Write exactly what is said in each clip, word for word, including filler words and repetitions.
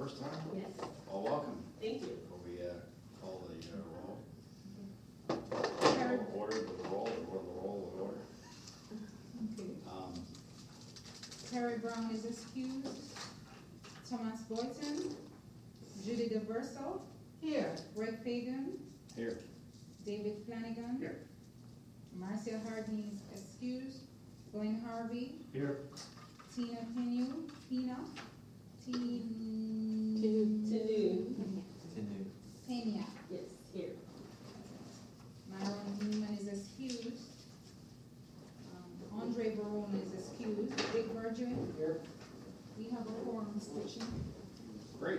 first time? Yes. Well, welcome. Thank you. Before we uh, call the uh, roll. Terry- Call Order with the roll, or the roll with order. Okay. Um, Terry Brown is excused. Thomas Boyton. Judy DeVerso. Here. Greg Fagan. Here. David Flanagan. Here. Marcia Harding is excused. Glenn Harvey. Here. Tina Pena. Pena. Teen. Tanu. Continue. Pena. Yes, here. Myron Newman is excused. Um, Andre Barone is excused. Dick Virgin. Here. We have a quorum, Mister Chairman. Great.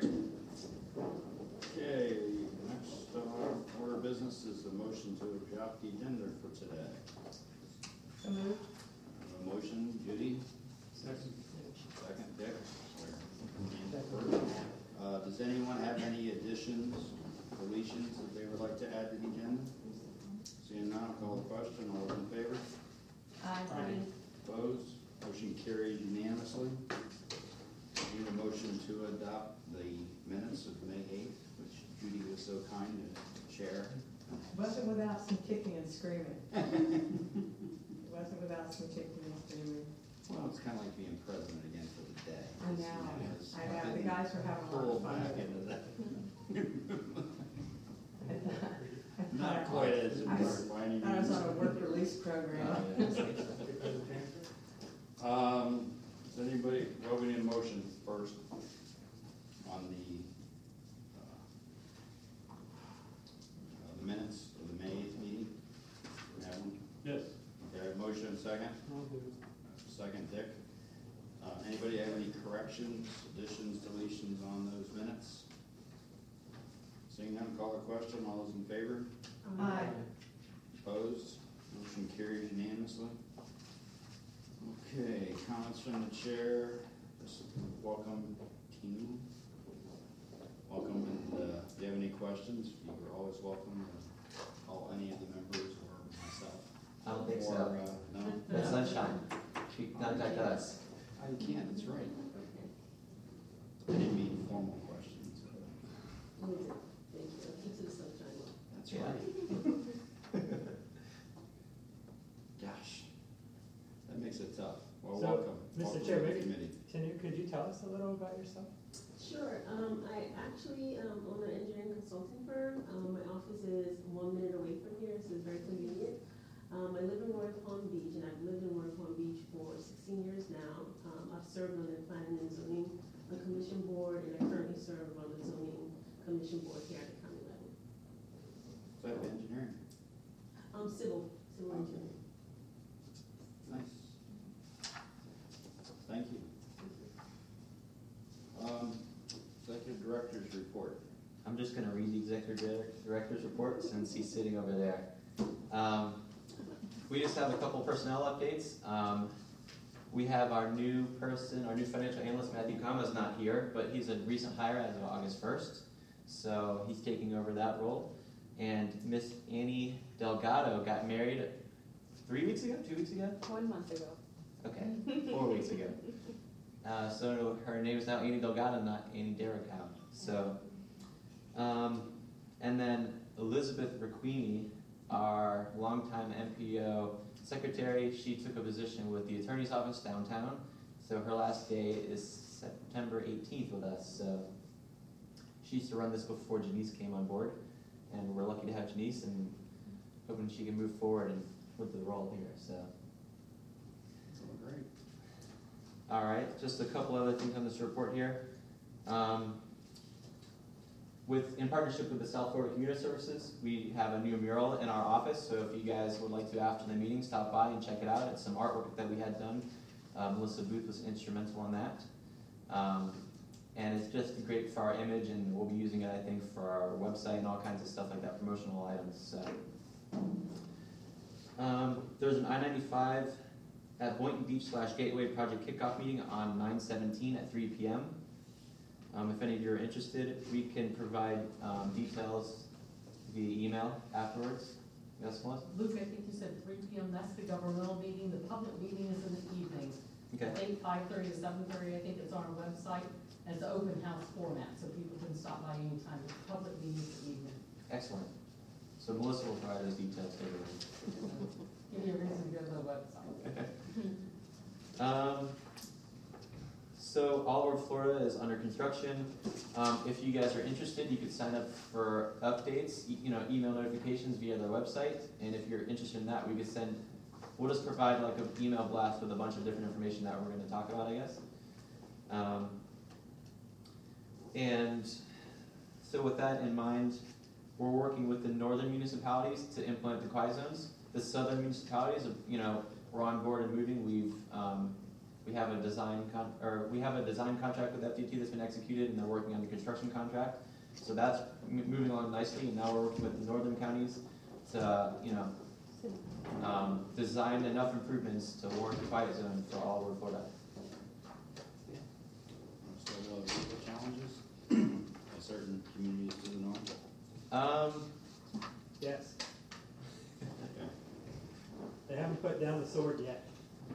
Okay, next uh, order of business is the motion to adopt the agenda for today. So moved. A motion, Judy. Second. Second, Dick. Uh, does anyone have any additions, deletions that they would like to add to the agenda? Seeing none, I'll call the question. All those in favor? Aye. Opposed? Motion carries unanimously. Need a motion to adopt the minutes of May eighth, which Judy was so kind to share. Wasn't without some kicking and screaming. It wasn't without some kicking and screaming. Well, it's kind of like being president again for the day. I know, It's, I know, the guys were having a lot Pull of fun. back into that. I thought- I thought Not I- quite as I was- important by any I was means. on a work release program. Um, does anybody, well, we need a motion first on the, uh, uh, the minutes of the May eighth meeting. We have one? Yes. Okay, motion second. I'll do it. Second, Dick. Uh, anybody have any corrections, additions, deletions on those minutes? Seeing none, call the question. All those in favor? Aye. Opposed? Motion carries unanimously. Okay, comments from the chair. Just welcome, team. Welcome, and uh, if you have any questions, you are always welcome to call any of the members or myself. I don't think Or, so. uh, no? That's sunshine. She contact us. Oh, you can, that's right. Okay. I didn't mean formal questions. Thank you. Keeps the sunshine on. That's Yeah. right. Gosh, that makes it tough. Well, So, welcome. Mister Welcome Chair, to the maybe- committee. Can you, could you tell us a little about yourself? Sure. Um, I actually um, own an engineering consulting firm. Um, my office is one minute away from here, so it's very convenient. Um, I live in Royal Palm Beach, and I've lived in Royal Palm Beach for sixteen years now. Um, I've served on the Planning and Zoning uh, Commission Board, and I currently serve on the Zoning Commission Board here at the county level. So I have engineering. Um, civil, civil Okay. engineering. Nice. Thank you. Um, executive director's report. I'm just gonna read the executive direct- director's report since he's sitting over there. Um, we just have a couple personnel updates. Um, we have our new person, our new financial analyst, Matthew Kama, is not here, but he's a recent hire as of August first. So he's taking over that role. And Miss Annie Delgado got married three weeks ago, two weeks ago? One month ago. Okay, four weeks ago. Uh, so her name is now Annie Delgado, not Annie Derricow. So, um, and then Elizabeth Requini, our longtime M P O secretary, she took a position with the attorney's office downtown. So her last day is September eighteenth with us. So she used to run this before Janice came on board, and we're lucky to have Janice and hoping she can move forward and with the role here. So. Oh, great. All right, just a couple other things on this report here. Um, with, in partnership with the South Florida Commuter Services, we have a new mural in our office, so if you guys would like to, after the meeting, stop by and check it out. It's some artwork that we had done. Uh, Melissa Booth was instrumental in that. Um, and it's just great for our image, and we'll be using it, I think, for our website and all kinds of stuff like that, promotional items. So. Um, there's an I ninety-five at Boynton Beach slash Gateway project kickoff meeting on nine seventeen at three p m Um, if any of you are interested, we can provide um, details via email afterwards. Yes, Melissa? Luke, I think you said three p m, that's the governmental meeting, the public meeting is in the evening. Okay. I think five thirty to seven thirty, I think it's on our website, and it's an open house format, so people can stop by anytime, it's public meetings at evening. Excellent. So Melissa will provide those details later. Give you a reason to go to the website. Um, so All Over Florida is under construction. Um, if you guys are interested, you could sign up for updates, e- you know, email notifications via their website. And if you're interested in that, we could send, we'll just provide like an email blast with a bunch of different information that we're going to talk about, I guess. Um, and so with that in mind, we're working with the northern municipalities to implement the quiet zones. The southern municipalities, you know, we're on board and moving. We've um, we have a design con- or we have a design contract with F D T that's been executed, and they're working on the construction contract. So that's m- moving along nicely. And now we're working with the northern counties to you know um, design enough improvements to warrant the quiet zone for all over Florida. Still a lot of vehicle challenges in certain communities to the north. Um, Yes, Okay. they haven't put down the sword yet.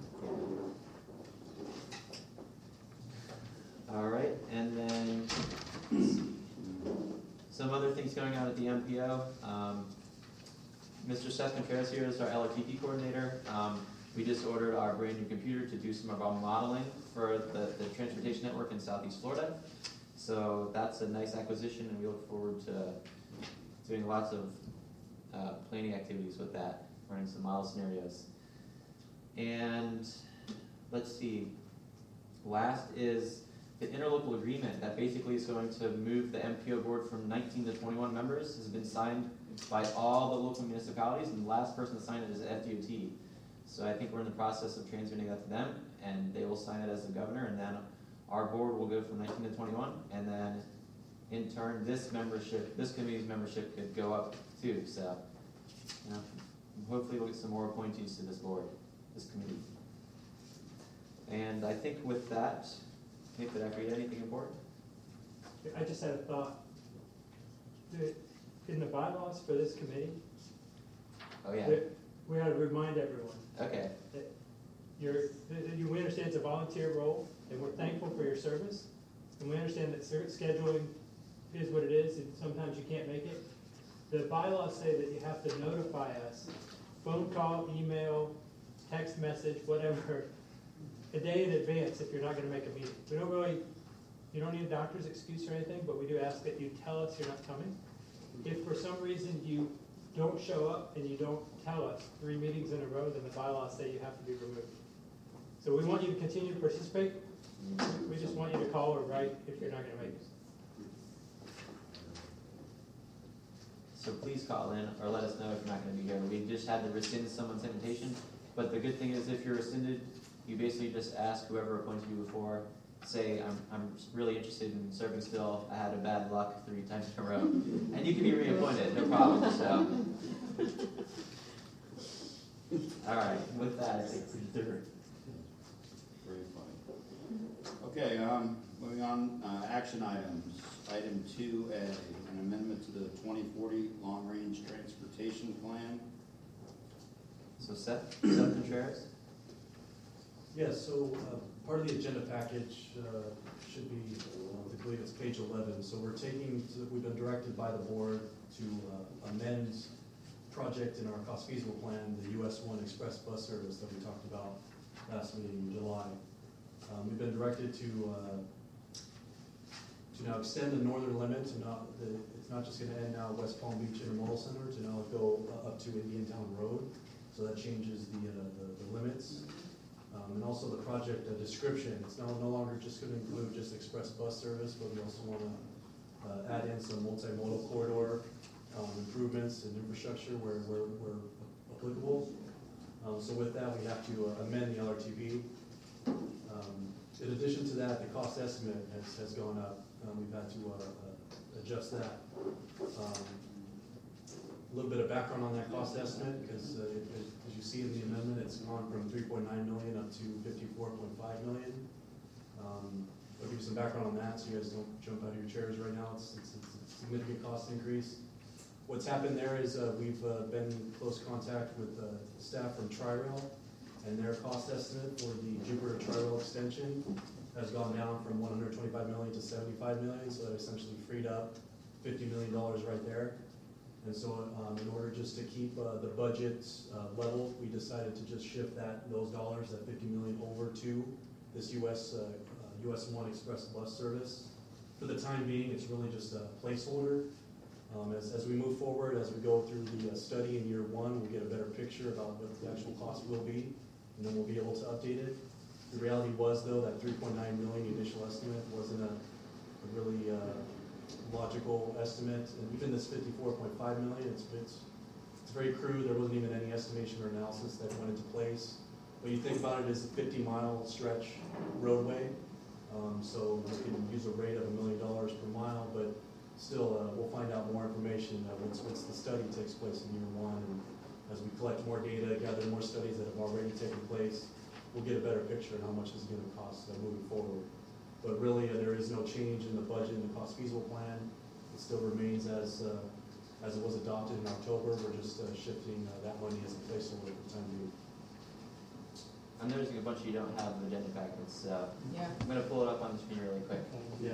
all right, and then some other things going on at the M P O. Um, Mister Seth Contreras here is our L R T P coordinator. Um, we just ordered our brand new computer to do some of our modeling for the, the transportation network in Southeast Florida. So that's a nice acquisition, and we look forward to doing lots of uh, planning activities with that, running some model scenarios. And let's see, last is the interlocal agreement that basically is going to move the M P O board from nineteen to twenty-one members. Has been signed by all the local municipalities, and the last person to sign it is F D O T. So I think we're in the process of transmitting that to them, and they will sign it as the governor, and then our board will go from nineteen to twenty-one, and then in turn, this membership, this committee's membership could go up too. So, you know, hopefully we'll get some more appointees to this board, this committee. And I think with that, I think that I forget anything important. I just had a thought. The- In the bylaws for this committee, Oh yeah. that we ought to remind everyone Okay. that you're, that you, we understand it's a volunteer role, and we're thankful for your service. And we understand that cer- scheduling is what it is, and sometimes you can't make it. The bylaws say that you have to notify us, phone call, email, text message, whatever, a day in advance if you're not gonna make a meeting. We don't really, you don't need a doctor's excuse or anything, but we do ask that you tell us you're not coming. If for some reason you don't show up and you don't tell us three meetings in a row, then the bylaws say you have to be removed. So we want you to continue to participate. We just want you to call or write if you're not gonna make it. So please call in or let us know if you're not going to be here. We just had to rescind someone's invitation, but the good thing is if you're rescinded, you basically just ask whoever appointed you before, say, I'm, I'm really interested in serving still, I had a bad luck three times in a row, and you can be reappointed, no problem, so. All right, with that, I think we're through. Very funny. Okay, um, moving on, uh, action items. Item two A, an amendment to the twenty forty long-range transportation plan. So Seth, Seth Contreras? Yes, so uh, part of the agenda package uh, should be, uh, I believe it's page eleven. So we're taking, so we've been directed by the board to uh, amend project in our cost feasible plan, the U S one express bus service that we talked about last meeting in July. Um, We've been directed to uh, to now extend the northern limit to not, the, it's not just gonna end now at West Palm Beach Intermodal Center, to now go uh, up to Indiantown Road. So that changes the, uh, the, the limits. Um, and also the project uh, description, it's now no longer just gonna include just express bus service, but we also wanna uh, add in some multimodal corridor um, improvements and infrastructure where, where, where applicable. Um, so with that, we have to uh, amend the L R T P. Um, in addition to that, the cost estimate has, has gone up. Um, we've had to uh, uh, adjust that. Um, a little bit of background on that cost estimate, because uh, it, it, as you see in the amendment, it's gone from three point nine million up to fifty-four point five million. Um, I'll give you some background on that, so you guys don't jump out of your chairs right now. It's, it's, it's a significant cost increase. What's happened there is uh, we've uh, been in close contact with uh, staff from Tri-Rail, and their cost estimate for the Jupiter Tri-Rail extension has gone down from one hundred twenty-five million to seventy-five million, so that essentially freed up fifty million dollars right there. And so, um, in order just to keep, uh, the budget, uh, level, we decided to just shift that, those dollars, that fifty million over to this U S, uh, uh, U S one Express bus service. For the time being, it's really just a placeholder. Um, as, as we move forward, as we go through the uh, study in year one, we'll get a better picture about what the actual cost will be, and then we'll be able to update it. The reality was, though, that three point nine million initial estimate wasn't a, a really, uh, logical estimate, and even this fifty-four point five million, it's, it's, it's very crude. There wasn't even any estimation or analysis that went into place. But you think about it as a fifty mile stretch roadway, um, so we can use a rate of a million dollars per mile, but still, uh, we'll find out more information uh, once, once the study takes place in year one, and as we collect more data, gather more studies that have already taken place, we'll get a better picture of how much it's gonna cost uh, moving forward. But really, uh, there is no change in the budget and the cost feasible plan. It still remains as, uh, as it was adopted in October. We're just uh, shifting uh, that money as a placeholder for the time being. I'm noticing a bunch you don't have in the agenda packets, so Yeah. I'm gonna pull it up on the screen really quick. Yeah.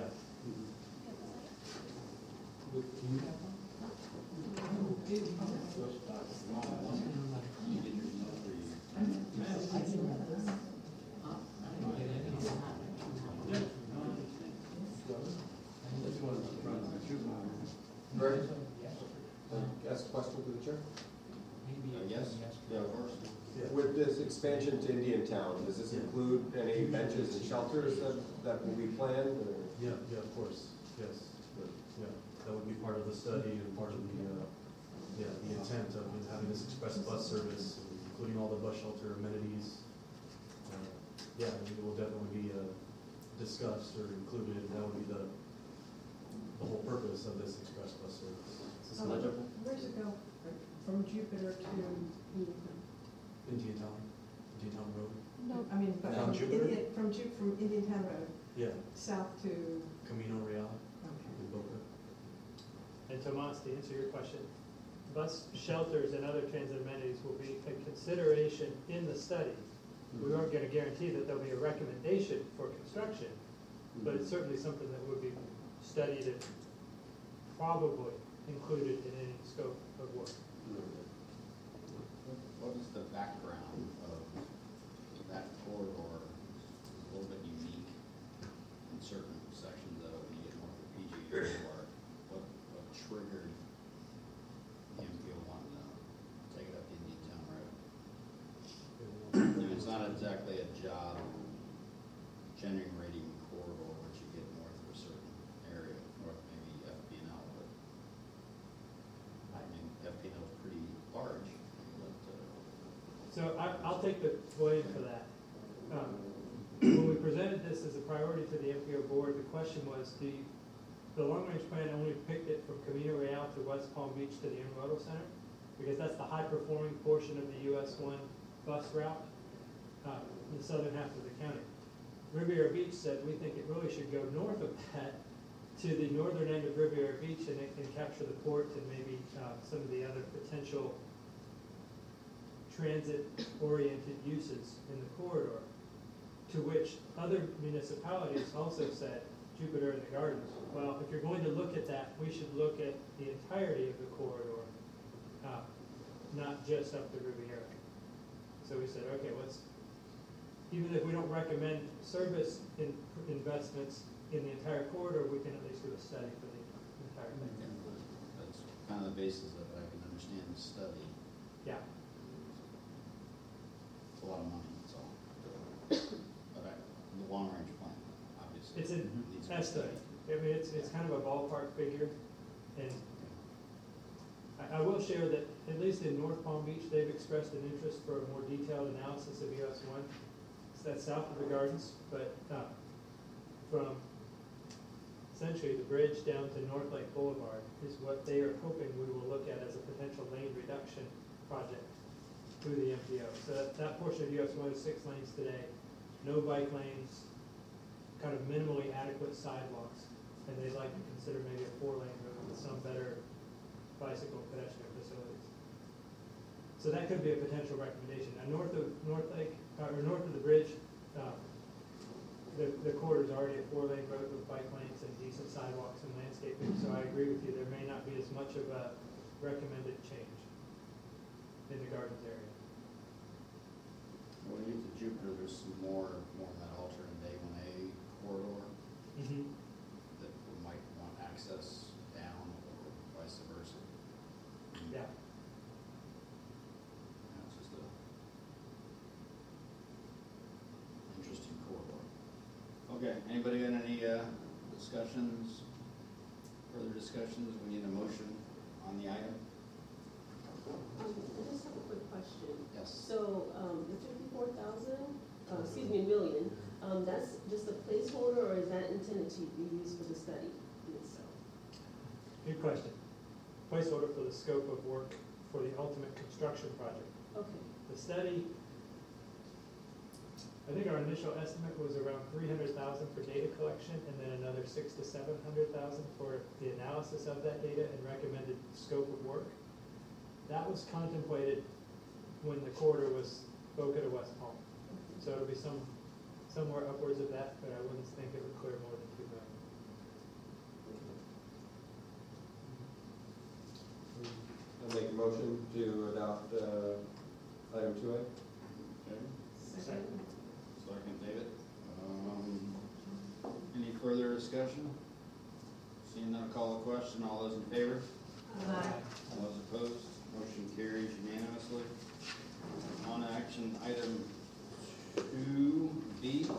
Ready? Ask a question to the chair. Uh, yes? Yeah, of course. Yeah. With this expansion to Indian Town, does this Yeah. include any benches and shelters that, that will be planned? or- Yeah, yeah, of course, yes. Yeah, that would be part of the study and part of the, uh, yeah, the intent of having this express bus service, including all the bus shelter amenities. Uh, Yeah, it will definitely be uh, discussed or included, and that would be the, the whole purpose of this express bus service. Is this Oh, legible? Where's it go? From Jupiter to Indian? Indian Town, Indian Town Road, No. I mean, but Down from Jupiter? Indian, from Ju, from Indian Town Road, yeah, south to, Camino Real okay. in Boca. And Tomas, to answer your question, bus shelters and other transit amenities will be a consideration in the study. We aren't gonna guarantee that there'll be a recommendation for construction, but it's certainly something that would be studied and probably included in any scope of work. What is the background of that corridor? It's a little bit unique in certain sections of it when you get north of P G Boulevard. What, what triggered him to want to take it up the Indian Town Road? I mean, it's not exactly a job generating corridor once you get north of a certain area, north maybe F P and L, but I mean, F P and L is pretty large, but, uh, So I, I'll take the blame for that. Um, When we presented this as a priority to the M P O board, the question was, do you, the long-range plan only picked it from Camino Real to West Palm Beach to the Intermodal Center? Because that's the high-performing portion of the U S one bus route, uh, in the southern half of the county. Riviera Beach said, we think it really should go north of that to the northern end of Riviera Beach and, and capture the port and maybe, uh, some of the other potential transit-oriented uses in the corridor, to which other municipalities also said, Jupiter and the Gardens. Well, if you're going to look at that, we should look at the entirety of the corridor, uh, not just up the Riviera. So we said, okay, let's, even if we don't recommend service in, investments in the entire corridor, we can at least do a study for the entire thing. that's kind of the basis of it. I can understand the study. Yeah. It's a lot of money, that's all. But I, the long range plan, obviously. It's an needs to be estimate. studied. I mean, it's, it's kind of a ballpark figure, and I, I will share that, at least in North Palm Beach, they've expressed an interest for a more detailed analysis of U S one. So that's south of the Gardens, but, uh, from essentially the bridge down to North Lake Boulevard is what they are hoping we will look at as a potential lane reduction project through the M P O. So that, that portion of U S one is six lanes today, no bike lanes, kind of minimally adequate sidewalks, and they'd like to consider maybe a four-lane road with some better bicycle pedestrian facilities. So that could be a potential recommendation. Now, north of North Lake, uh, or north of the bridge, um, the, the corridor's already a four-lane road with bike lanes and decent sidewalks and landscaping, so I agree with you, there may not be as much of a recommended change in the gardens area. When you get to Jupiter, there's some more, more in that alternate A one A corridor Mm-hmm. that we might want access down or vice versa. Yeah. That's just a interesting corridor. Okay, anybody got any, uh, discussions, further discussions? We need a motion on the item? Um, I just have a quick question. Yes. So, um, the fifty-four thousand, uh, excuse me, million, um, that's just a placeholder, or is that intended to be used for the study in itself? Good question. Placeholder for the scope of work for the ultimate construction project. Okay, The study, I think our initial estimate was around three hundred thousand for data collection, and then another six to seven hundred thousand for the analysis of that data and recommended scope of work. That was contemplated when the corridor was Boca to West Palm. So it'll be some, somewhere upwards of that, but I wouldn't think it would clear more than two million. I make a motion to adopt, uh, item two A. Okay. second. Second, David. Um, any further discussion? Seeing none, call the question. All those in favor? Aye. All those opposed? Motion carries unanimously. On to action item two B. It's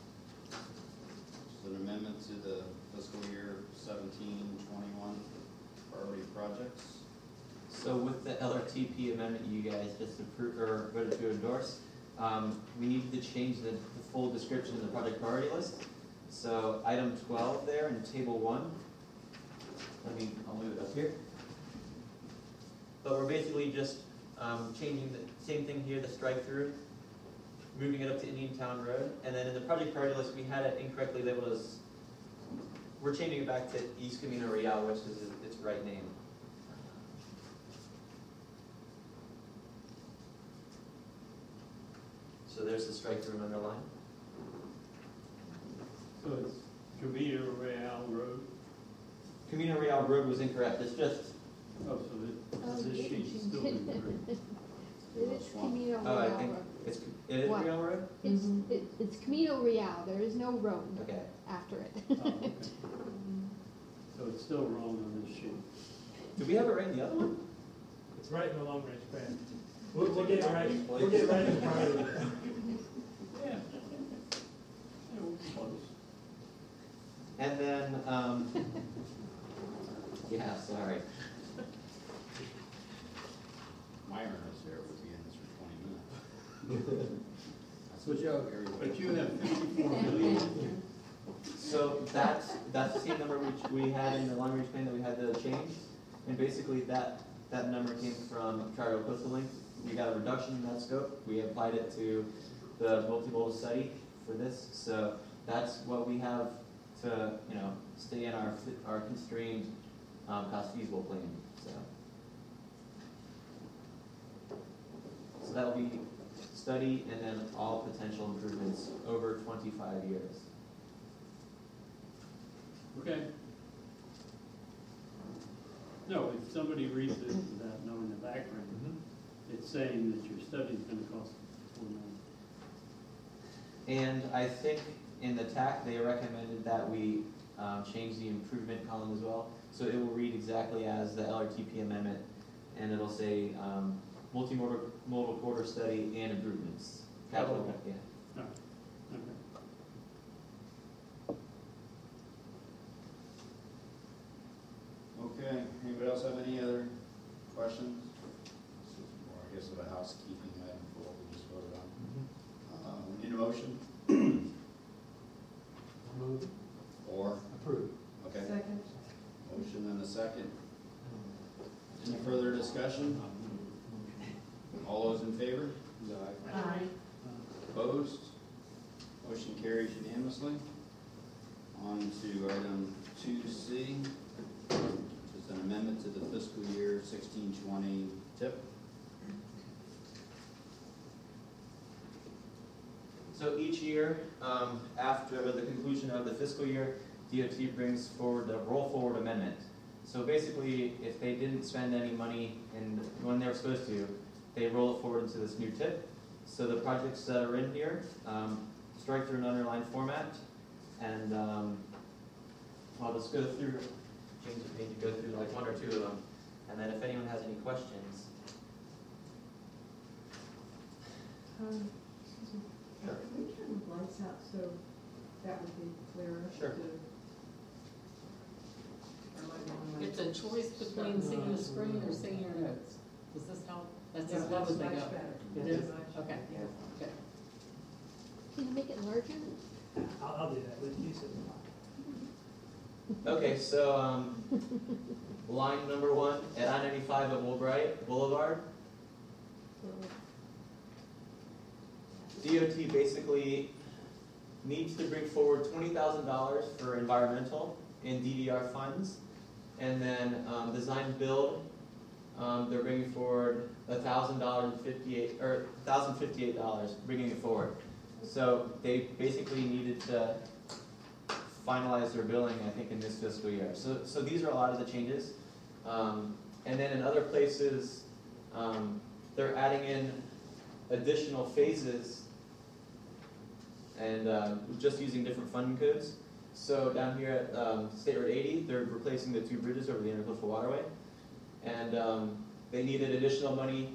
an amendment to the fiscal year seventeen twenty-one priority projects. So with the L R T P amendment you guys just approved, or voted to endorse, um, we needed to change the, the full description of the project priority list. So item twelve there in table one, let me, I'll move it up here. But we're basically just, um, changing the, same thing here, the strike through, moving it up to Indian Town Road, and then in the project priority list, we had it incorrectly labeled as, we're changing it back to East Camino Real, which is its right name. So there's the strike through and underline. So it's Camino Real Road, Camino Real Road was incorrect, it's just, oh, so it, Oh, this yeah. sheet's still incorrect. It is Camino oh, I Real think, Road. it's, it is What? Real Road? It's, it, it's Camino Real, there is no road Okay. after it. Oh, okay. So it's still wrong on this sheet. Did we have it right in the other one? It's right in the long range plan. We'll, we'll get it right, we'll get it right in the priority list. Yeah. Yeah, we're close. And then, um, yeah, sorry. Myron is there, we'll be in this for twenty minutes. That's what you, everybody. But you have fifty-four million. So that's, that's the same number which we had in the long range plan that we had to change. And basically that, that number came from Charter Coastal Link. We got a reduction in that scope. We applied it to the multimodal study for this. So that's what we have to, you know, stay in our, our constrained, um, cost feasible plan, so. So that will be study and then all potential improvements over twenty-five years. Okay. No, if somebody reads it without knowing the background, it's saying that your study's gonna cost four million. And I think in the T A C, they recommended that we um, change the improvement column as well. So it will read exactly as the L R T P amendment, and it'll say um, multimodal modal corridor study and improvements. Capital, yeah. No, okay. Okay, anybody else have any other questions? Or I guess of a housekeeping item for what we just voted on. Uh, we need a motion Move. or, Approved. okay, Second. motion and a second. Any further discussion? All those in favor? Aye. Opposed? Motion carries unanimously. On to item two C, which is an amendment to the fiscal year sixteen twenty tip. So each year, um, after the conclusion of the fiscal year, D O T brings forward the roll forward amendment. So basically, if they didn't spend any money in when they were supposed to, they roll it forward into this new tip. So the projects that are in here, um, strike through an underlined format, and um, I'll just go through, change the page, go through like one or two of them, and then if anyone has any questions. Um, excuse me, Sure. can we turn the lights out so that would be clearer? Sure. to- or am I the only one? It's a choice between seeing the screen or seeing your notes. Does this help? That's Yeah, as low that's as they much go. better. It That's is? much- Okay. Yeah. Okay. Can you make it larger? I'll, I'll do that with you, so. Okay, so um, line number one at I ninety-five at Woolbright Boulevard. D O T basically needs to bring forward twenty thousand dollars for environmental in D D R funds, and then um, design build. Um, they're bringing forward a thousand dollars and fifty-eight or thousand fifty-eight dollars, bringing it forward. So they basically needed to finalize their billing, I think, in this fiscal year. So, so these are a lot of the changes. Um, and then in other places, um, they're adding in additional phases and uh, just using different funding codes. So down here at um, State Road eighty, they're replacing the two bridges over the Intercoastal Waterway. And um, they needed additional money.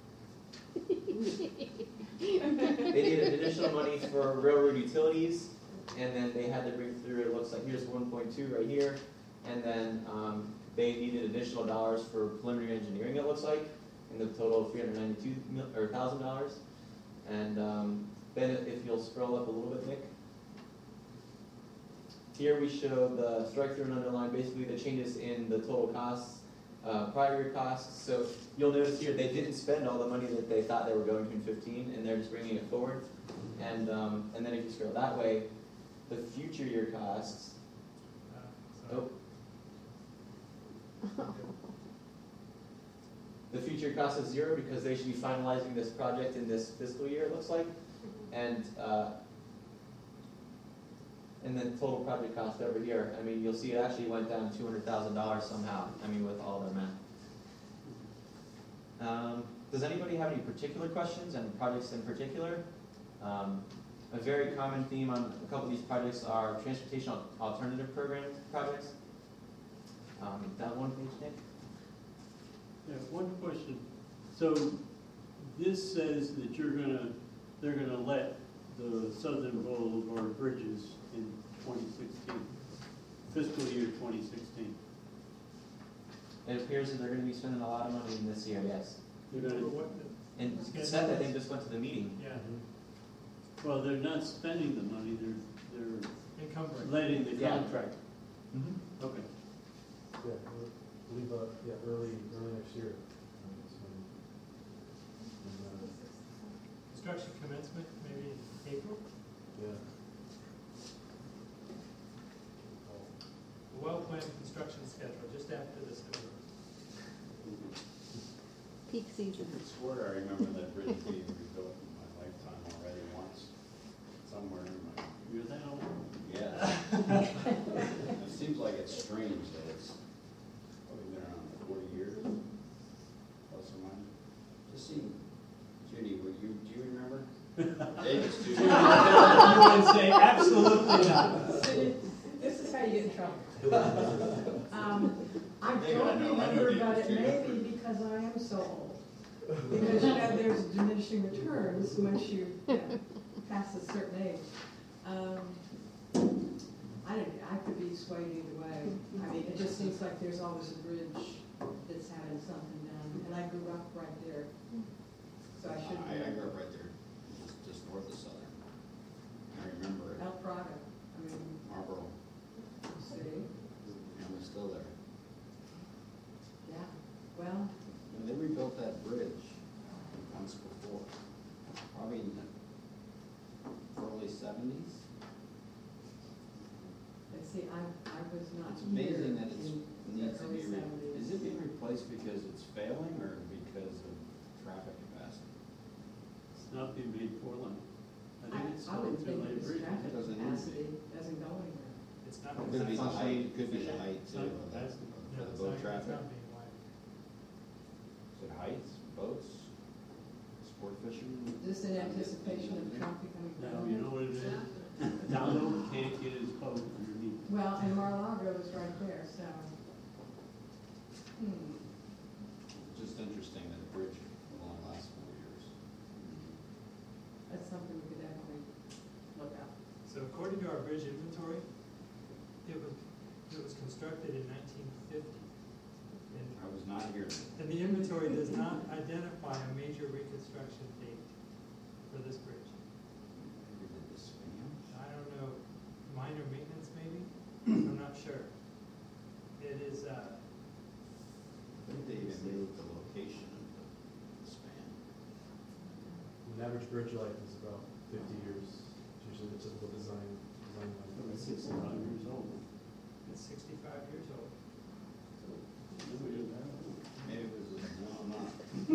They needed additional money for railroad utilities, and then they had to bring through, it looks like here's one point two right here, and then um, they needed additional dollars for preliminary engineering, it looks like, in the total of three hundred ninety-two mil, or thousand dollars. And um, then if you'll scroll up a little bit, Nick. Here we show the strike through and underline, basically the changes in the total costs, uh, prior year costs. So you'll notice here they didn't spend all the money that they thought they were going to in fifteen, and they're just bringing it forward. And um, and then if you scroll that way, the future year costs. Oh. The future cost is zero because they should be finalizing this project in this fiscal year, it looks like. And uh, and then total project cost over here, I mean, you'll see it actually went down two hundred thousand dollars somehow, I mean, with all their math. Um, does anybody have any particular questions and projects in particular? Um, a very common theme on a couple of these projects are transportation al- alternative program projects. Um, that one page, Nick? Yeah, one question. So this says that you're gonna, they're gonna let the Southern Boulevard bridges in twenty sixteen, fiscal year twenty sixteen. It appears that they're gonna be spending a lot of money in this year, yes. They're gonna, And Seth, I think, just went to the meeting. Yeah, well, they're not spending the money, they're, they're encumbering. letting the Yeah. contract. Mm-hmm. Okay. Yeah, I believe, uh, yeah, early, early next year. Um, so, and, uh, Construction commencement, maybe in April. Yeah. A well-planned construction schedule, just after this. Peak season. I swear I remember that bridge being rebuilt in my lifetime already once, somewhere in my, You're that old? yeah. It seems like it's strange that it's probably been around forty years, plus or minus. Just see, Judy, were you, do you remember? David's too. You would say absolutely not. This is how you get in trouble. Um, I David, I don't know, I know remember, David but it too. may be because I am so old. Because, you know, there's diminishing returns once you, you know, pass a certain age. Um, I don't, I could be swayed either way. I mean, it just seems like there's always a bridge that's having something done, and I grew up right there. So I should. I, I grew up right there, just, just north of Southern. I remember it, El Prado, I mean, Marlboro, city, and we're still there. yeah, well, And they rebuilt that bridge once before, probably in the early seventies. let's see, I, I was not It's here amazing that it's, in needs the to early be, re- seventies. is it being replaced because it's failing or because of traffic capacity? It's not being made for them. I I, think it's I would going think through Lake this Bridge. traffic Doesn't need to be. capacity doesn't go anywhere. It's not. Could be the it's not- height, could be the height too, Not- of the, that's- of No, the it's boat not, it's traffic. not being wide. Is it heights, boats, sport fishing? Just in anticipation of traffic coming No, down. you know what it is? Download can't get his boat underneath. Well, and Mar-a-Lago is right there, so. Hmm. Just interesting that a bridge will only last four years. That's something we could definitely look at. So according to our bridge inventory, it was, it was constructed in nineteen fifty. And, I was not here. and the inventory does not identify a major reconstruction date for this bridge. Maybe they did the span? I don't know, minor maintenance maybe? I'm not sure. It is, uh, I think they even moved the location of the the span. An average bridge life is about fifty years, it's usually the typical design, design life. It's sixty-five years old. it's sixty-five years old. No, we didn't have it. Maybe it was, a- no, I'm not.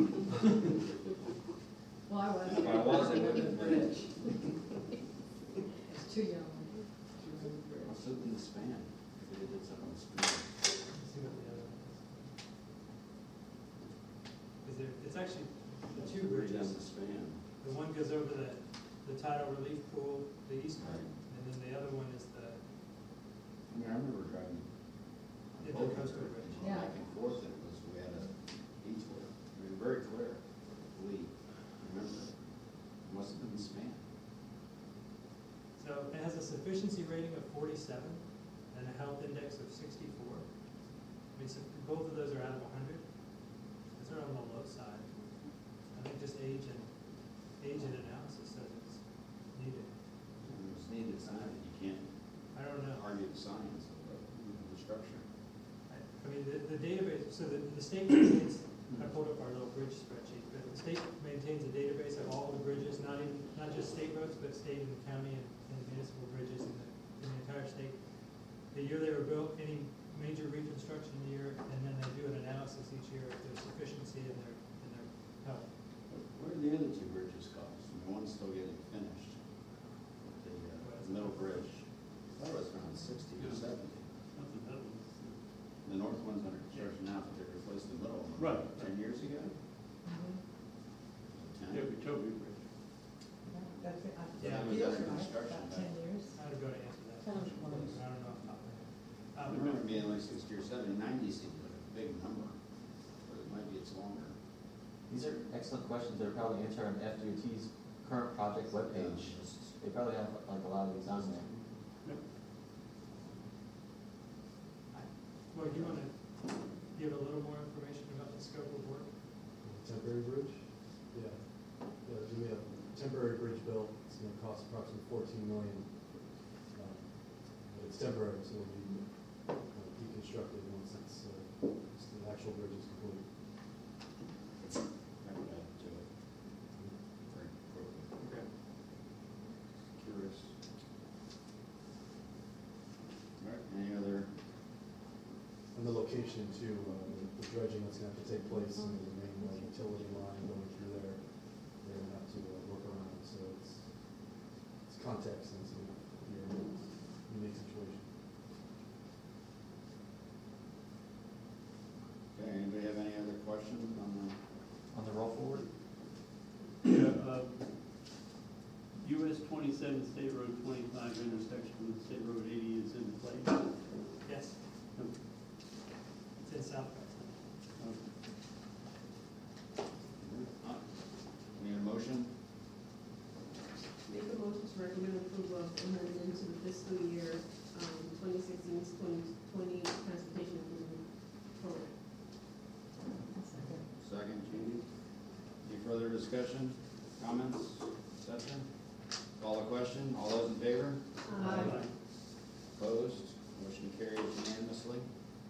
Well, I was. If I was, it wouldn't have been. Bridge. It's too young. Too young bridge. What's it in the span? Maybe they did something with the span. Let's see what the other one is. Is there, it's actually the two Redone bridges. the span. The one goes over the, the tidal relief pool, the east one, Right. and then the other one is the, I mean, I remember driving. on Yeah, the boat coastal there, bridge. going Back and forth, and it was, we had a detour. I mean, very clear, Lee, remember? It must have been the span. so it has a sufficiency rating of forty-seven and a health index of sixty-four. I mean, so both of those are out of hundred. Those are on the low side. I think just age and, age and analysis says it's needed. And it was needed design, and you can't I don't know. argue the science of the, the structure. I I mean, the, the database, so the, the state maintains, I pulled up our little bridge spreadsheet, but the state maintains a database of all the bridges, not even, not just state roads, but state and county and, and municipal bridges in the, in the entire state. The year they were built, any major reconstruction year, and then they do an analysis each year of their sufficiency and their, and their health. Where are the other two bridges cost? I mean, one's still getting finished. The, uh, the middle bridge, I thought it was around sixty or seventy. Nothing that was. The north one's under construction now, but they replaced the middle one. Right. Ten years ago? Mhm. Ten? Toby, Toby Bridge. That's it. I- Yeah. it feels It was under right, construction about back- ten years. I would go to answer that Sounds question, close. I don't know off the top of my head. I Um, remember it being like sixty or seventy, ninety seems like a big number, but it might be it's longer. These are excellent questions. They're probably answered on F D O T's current project webpage. They probably have like a lot of these on there. Well, you wanna give a little more information about the scope of work? Temporary bridge? Yeah. Yeah, we have a temporary bridge built, it's gonna cost approximately fourteen million. Um, But it's temporary, so it'll be uh, deconstructed once it's, uh, once the actual bridge is complete. I would add to it very quickly. Okay. Curious. All right, any other? And the location too, uh, the dredging that's gonna have to take place, and the main uh, utility line going through there, they're gonna have to uh, work around, so it's, it's context sensitive here, it's a unique situation. Okay, anybody have any other questions on the? On the roll forward? Yeah, uh, U S twenty-seven, State Road twenty-five intersection with State Road eighty is in place. Yes, it's in Southwest. Uh, Need a motion? Make a motion to recommend approval of amendment to the fiscal year, um, twenty sixteen to twenty twenty transportation improvement program. Second, Judy. Any further discussion, comments, discussion? Call the question, all those in favor? Aye. Opposed? Motion carries unanimously.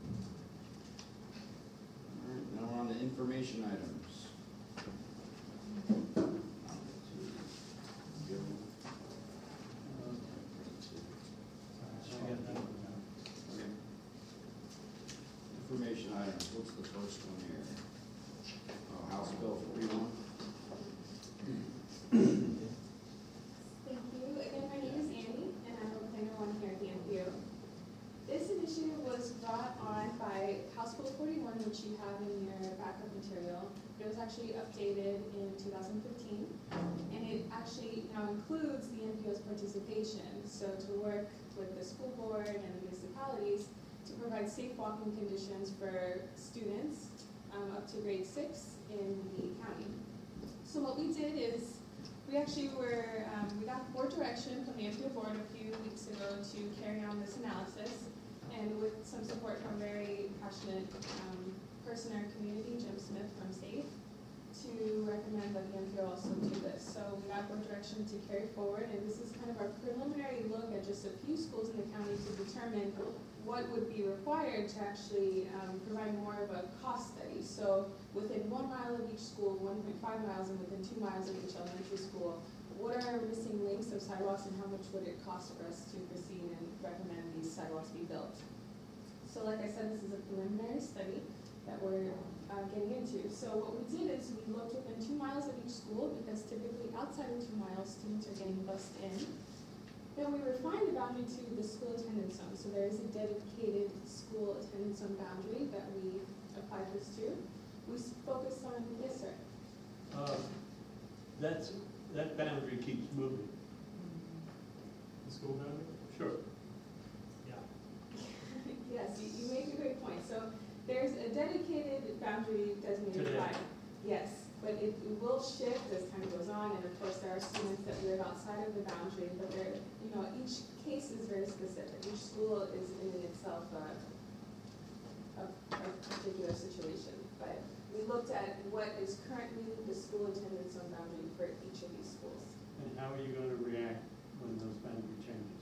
All right, now we're on to information items. I got that one now. Okay. Information items, what's the first one here? Oh, House Bill forty-one? They actually updated in two thousand fifteen, and it actually now includes the N P O's participation. So to work with the school board and the municipalities to provide safe walking conditions for students um, up to grade six in the county. So what we did is we actually were, um, we got board direction from the N P O board a few weeks ago to carry on this analysis, and with some support from a very passionate um, person in our community, Jim Smith from SAFE, to recommend that the N P O also do this. So we got board direction to carry forward, and this is kind of our preliminary look at just a few schools in the county to determine what would be required to actually um, provide more of a cost study. So within one mile of each school, one point five miles, and within two miles of each elementary school, what are our missing links of sidewalks, and how much would it cost for us to proceed and recommend these sidewalks be built? So like I said, this is a preliminary study that we're uh, getting into. So what we did is we looked within two miles of each school, because typically outside of two miles, students are getting bused in. Then we refined the boundary to the school attendance zone. So there is a dedicated school attendance zone boundary that we applied this to. We s- focused on, yes sir? Uh, That's, that boundary keeps moving. The school boundary? Sure. Yeah. Yes, you, you make a great point. So there's a dedicated boundary designated Today. by, yes, but it, it will shift as time goes on, and of course there are students that live outside of the boundary, but they're, you know, each case is very specific. Each school is in itself a, a, a particular situation. But we looked at what is currently the school attendance zone boundary for each of these schools. And how are you going to react when those boundary changes?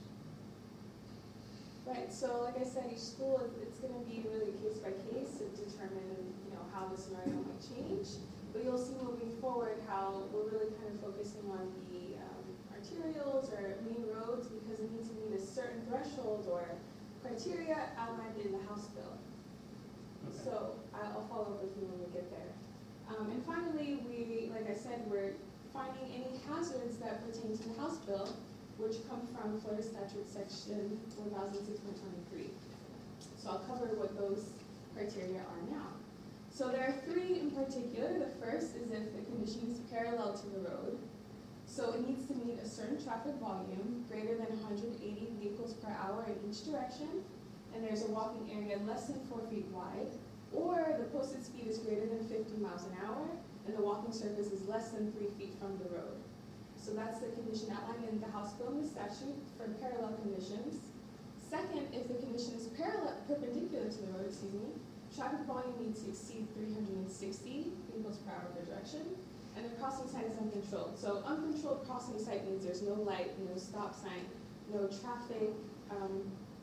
Right, so like I said, each school, it- it's gonna be really case by case to determine, you know, how the scenario might change. But you'll see moving forward how we're really kind of focusing on the um, arterials or main roads, because it needs to meet a certain threshold or criteria outlined in the House bill. Okay. So I- I'll follow up with you when we get there. Um, and finally, we, like I said, we're finding any hazards that pertain to the House bill, which come from Florida Statute Section one thousand six point twenty-three. So I'll cover what those criteria are now. So there are three in particular. The first is if the condition is parallel to the road. So it needs to meet a certain traffic volume greater than one hundred eighty vehicles per hour in each direction, and there's a walking area less than four feet wide, or the posted speed is greater than fifty miles an hour, and the walking surface is less than three feet from the road. So that's the condition outlined in the House bill and the statute for parallel conditions. Second, if the condition is parallel, perpendicular to the road, excuse me, traffic volume needs to exceed three hundred sixty vehicles per hour per direction, and the crossing sign is uncontrolled. So uncontrolled crossing site means there's no light, no stop sign, no traffic, um,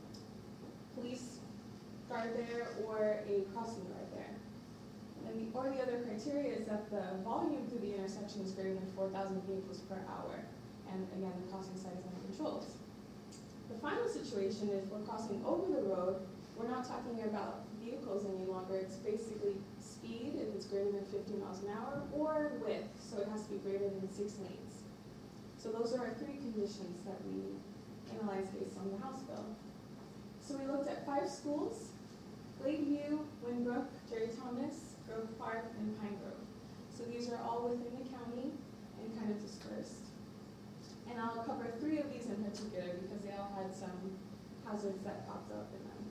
police guard there, or a crossing guard there. And the, or the other criteria is that the volume through the intersection is greater than four thousand vehicles per hour. And again, the crossing site is uncontrolled. The final situation is we're crossing over the road. We're not talking about vehicles any longer. It's basically speed, if it's greater than fifty miles an hour, or width, so it has to be greater than six lanes. So those are our three conditions that we analyzed based on the House bill. So we looked at five schools: Lakeview, Winbrook, Jerry Thomas, Grove Park, and Pine Grove. So these are all within the county and kind of dispersed. And I'll cover three of these in particular because they all had some hazards that popped up in them.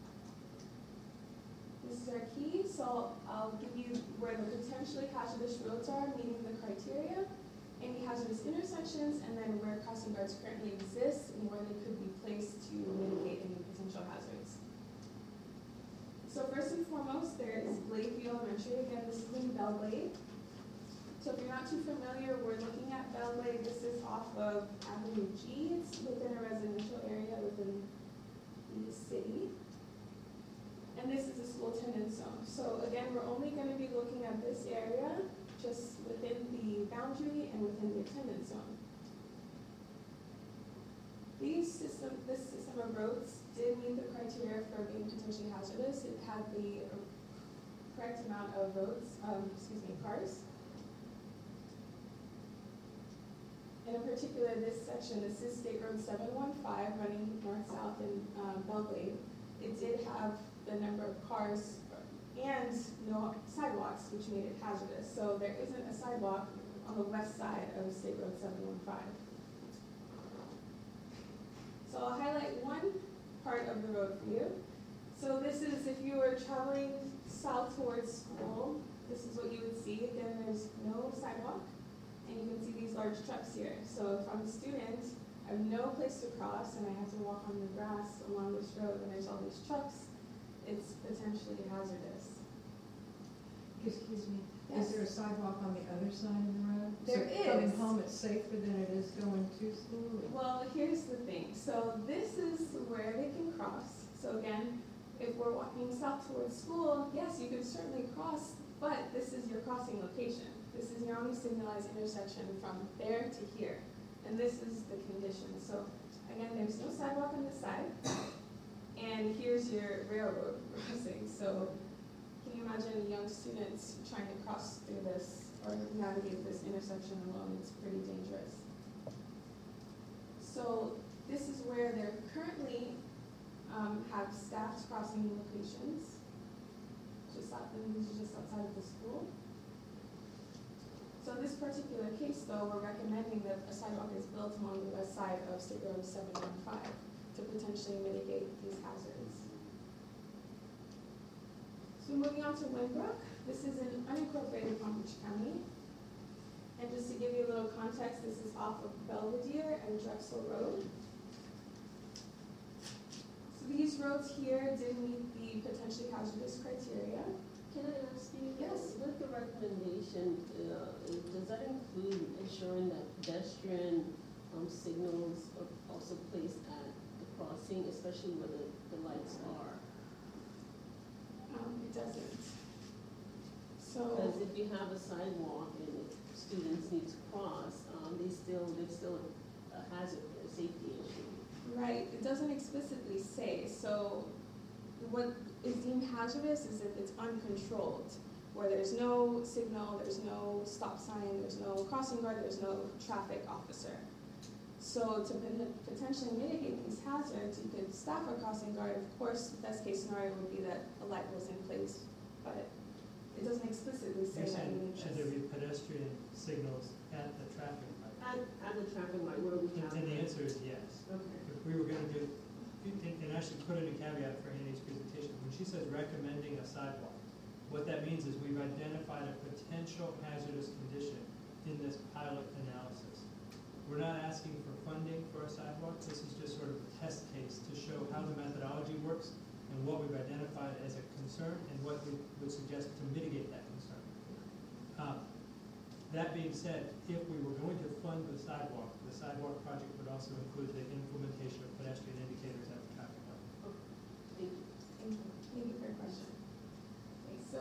This is our key, so I'll give you where the potentially hazardous roads are meeting the criteria, any hazardous intersections, and then where crossing guards currently exist and where they could be placed to mitigate any potential hazards. So first and foremost, there is Lakeview Elementary. Again, this is in Belle Glade. So if you're not too familiar, we're looking at Belle Glade. This is off of Avenue G. It's within a residential area within the city. And this is a school attendance zone. So again, we're only going to be looking at this area, just within the boundary and within the attendance zone. These system, this system of roads did meet the criteria for being potentially hazardous. It had the correct amount of roads, um, excuse me, cars. And in particular, this section, this is State Road seven one five running north-south in um, Belle Glade. It did have the number of cars and no sidewalks, which made it hazardous. So there isn't a sidewalk on the west side of State Road seven one five. So I'll highlight one part of the road for you. So this is if you were traveling south towards school, this is what you would see. Again, there's no sidewalk, and you can see these large trucks here. So if I'm a student, I have no place to cross, and I have to walk on the grass along this road, and there's all these trucks, it's potentially hazardous. Excuse me, Yes. is there a sidewalk on the other side of the road? There So coming is. home, it's safer than it is going to school? Well, here's the thing. So this is where they can cross. So again, if we're walking south towards school, yes, you can certainly cross, but this is your crossing location. This is your only signalized intersection from there to here. And this is the condition. So again, there's no sidewalk on this side. And here's your railroad crossing. So can you imagine young students trying to cross through this or navigate this intersection alone? It's pretty dangerous. So this is where they're currently um, have staffed crossing locations. Just out, and these are just outside of the school. So in this particular case, though, we're recommending that a sidewalk is built along the west side of State Road seven one five to potentially mitigate these hazards. So moving on to Winbrook, this is in unincorporated Palm Beach County. And just to give you a little context, this is off of Belvedere and Drexel Road. So these roads here did meet the potentially hazardous criteria. Can I ask you? Yes. With the recommendation, uh, does that include ensuring that pedestrian um, signals are also placed at the crossing, especially where the, the lights are? Um, it doesn't. So, Because if you have a sidewalk and if students need to cross, um, they still, there's still a hazard, a safety issue. right, it doesn't explicitly say. So what is deemed hazardous is if it's uncontrolled, where there's no signal, there's no stop sign, there's no crossing guard, there's no traffic officer. So to pot- potentially mitigate these hazards, you could staff a crossing guard. Of course, the best case scenario would be that a light was in place, but it doesn't explicitly say You're that you saying, need should there this. be pedestrian signals at the traffic light? At, at the traffic light, where we And have. and the answer is yes. Okay. If we were gonna do, and and I should put in a caveat for Annie's presentation, when she says recommending a sidewalk, what that means is we've identified a potential hazardous condition in this pilot analysis. We're not asking for funding for a sidewalk, this is just sort of a test case to show how the methodology works and what we've identified as a concern and what we would suggest to mitigate that concern. Uh, That being said, if we were going to fund the sidewalk, the sidewalk project would also include the implementation of pedestrian indicators at the traffic light. Thank you. Thank you. Thank you for your question. Okay, so,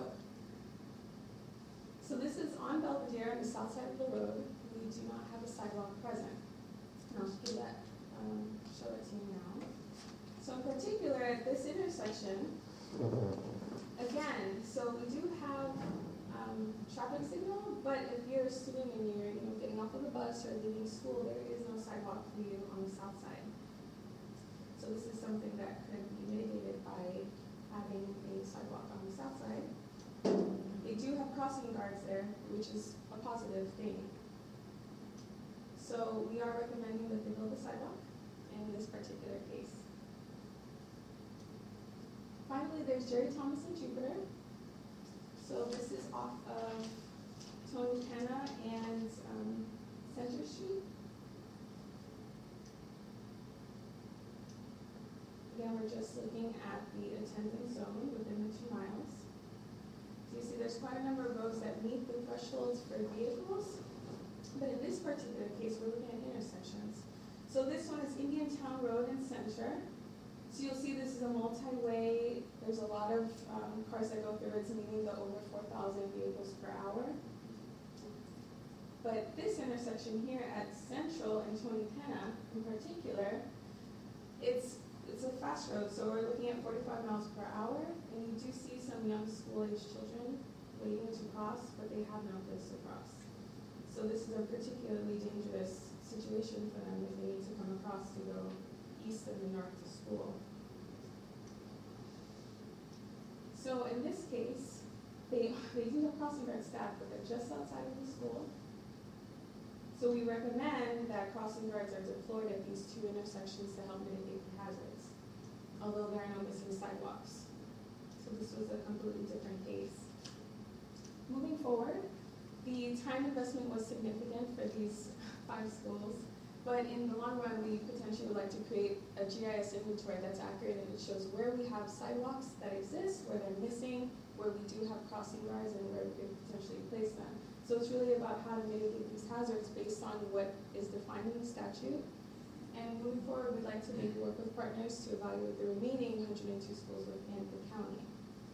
so this is on Belvedere on the south side of the road. We do not have a sidewalk present. And I'll show that, um, show it to you now. So in particular, at this intersection, again, so we do have, um, traffic signal, but if you're a student and you're, you know, getting off of the bus or leaving school, there is no sidewalk for you on the south side. So this is something that could be mitigated by having a sidewalk on the south side. They do have crossing guards there, which is a positive thing. So we are recommending that they build a sidewalk in this particular case. Finally, there's Jerry Thomas and Jupiter. So this is off of Tony Penna and um, Center Street. Again, we're just looking at the attendance zone within the two miles. So you see there's quite a number of roads that meet the thresholds for vehicles, but in this particular case, we're looking at intersections. So this one is Indian Town Road and Center. So you'll see this is a multi-way. There's a lot of um, cars that go through. It's meeting the over four thousand vehicles per hour. But this intersection here at Central and Tony Penna in particular, it's it's a fast road. So we're looking at forty-five miles per hour, and you do see some young school-age children waiting to cross, but they have no place to cross. So this is a particularly dangerous situation for them if they need to come across to go east and the north to school. So So in this case, they, they do have crossing guard staff, but they're just outside of the school. So we recommend that crossing guards are deployed at these two intersections to help mitigate the hazards, although there are no missing sidewalks. So this was a completely different case. Moving forward, the time investment was significant for these five schools, but in the long run, we potentially would like to create a G I S inventory that's accurate and it shows where we have sidewalks that exist, where they're missing, where we do have crossing guards, and where we could potentially place them. So it's really about how to mitigate these hazards based on what is defined in the statute. And moving forward, we'd like to maybe work with partners to evaluate the remaining one hundred two schools within the county.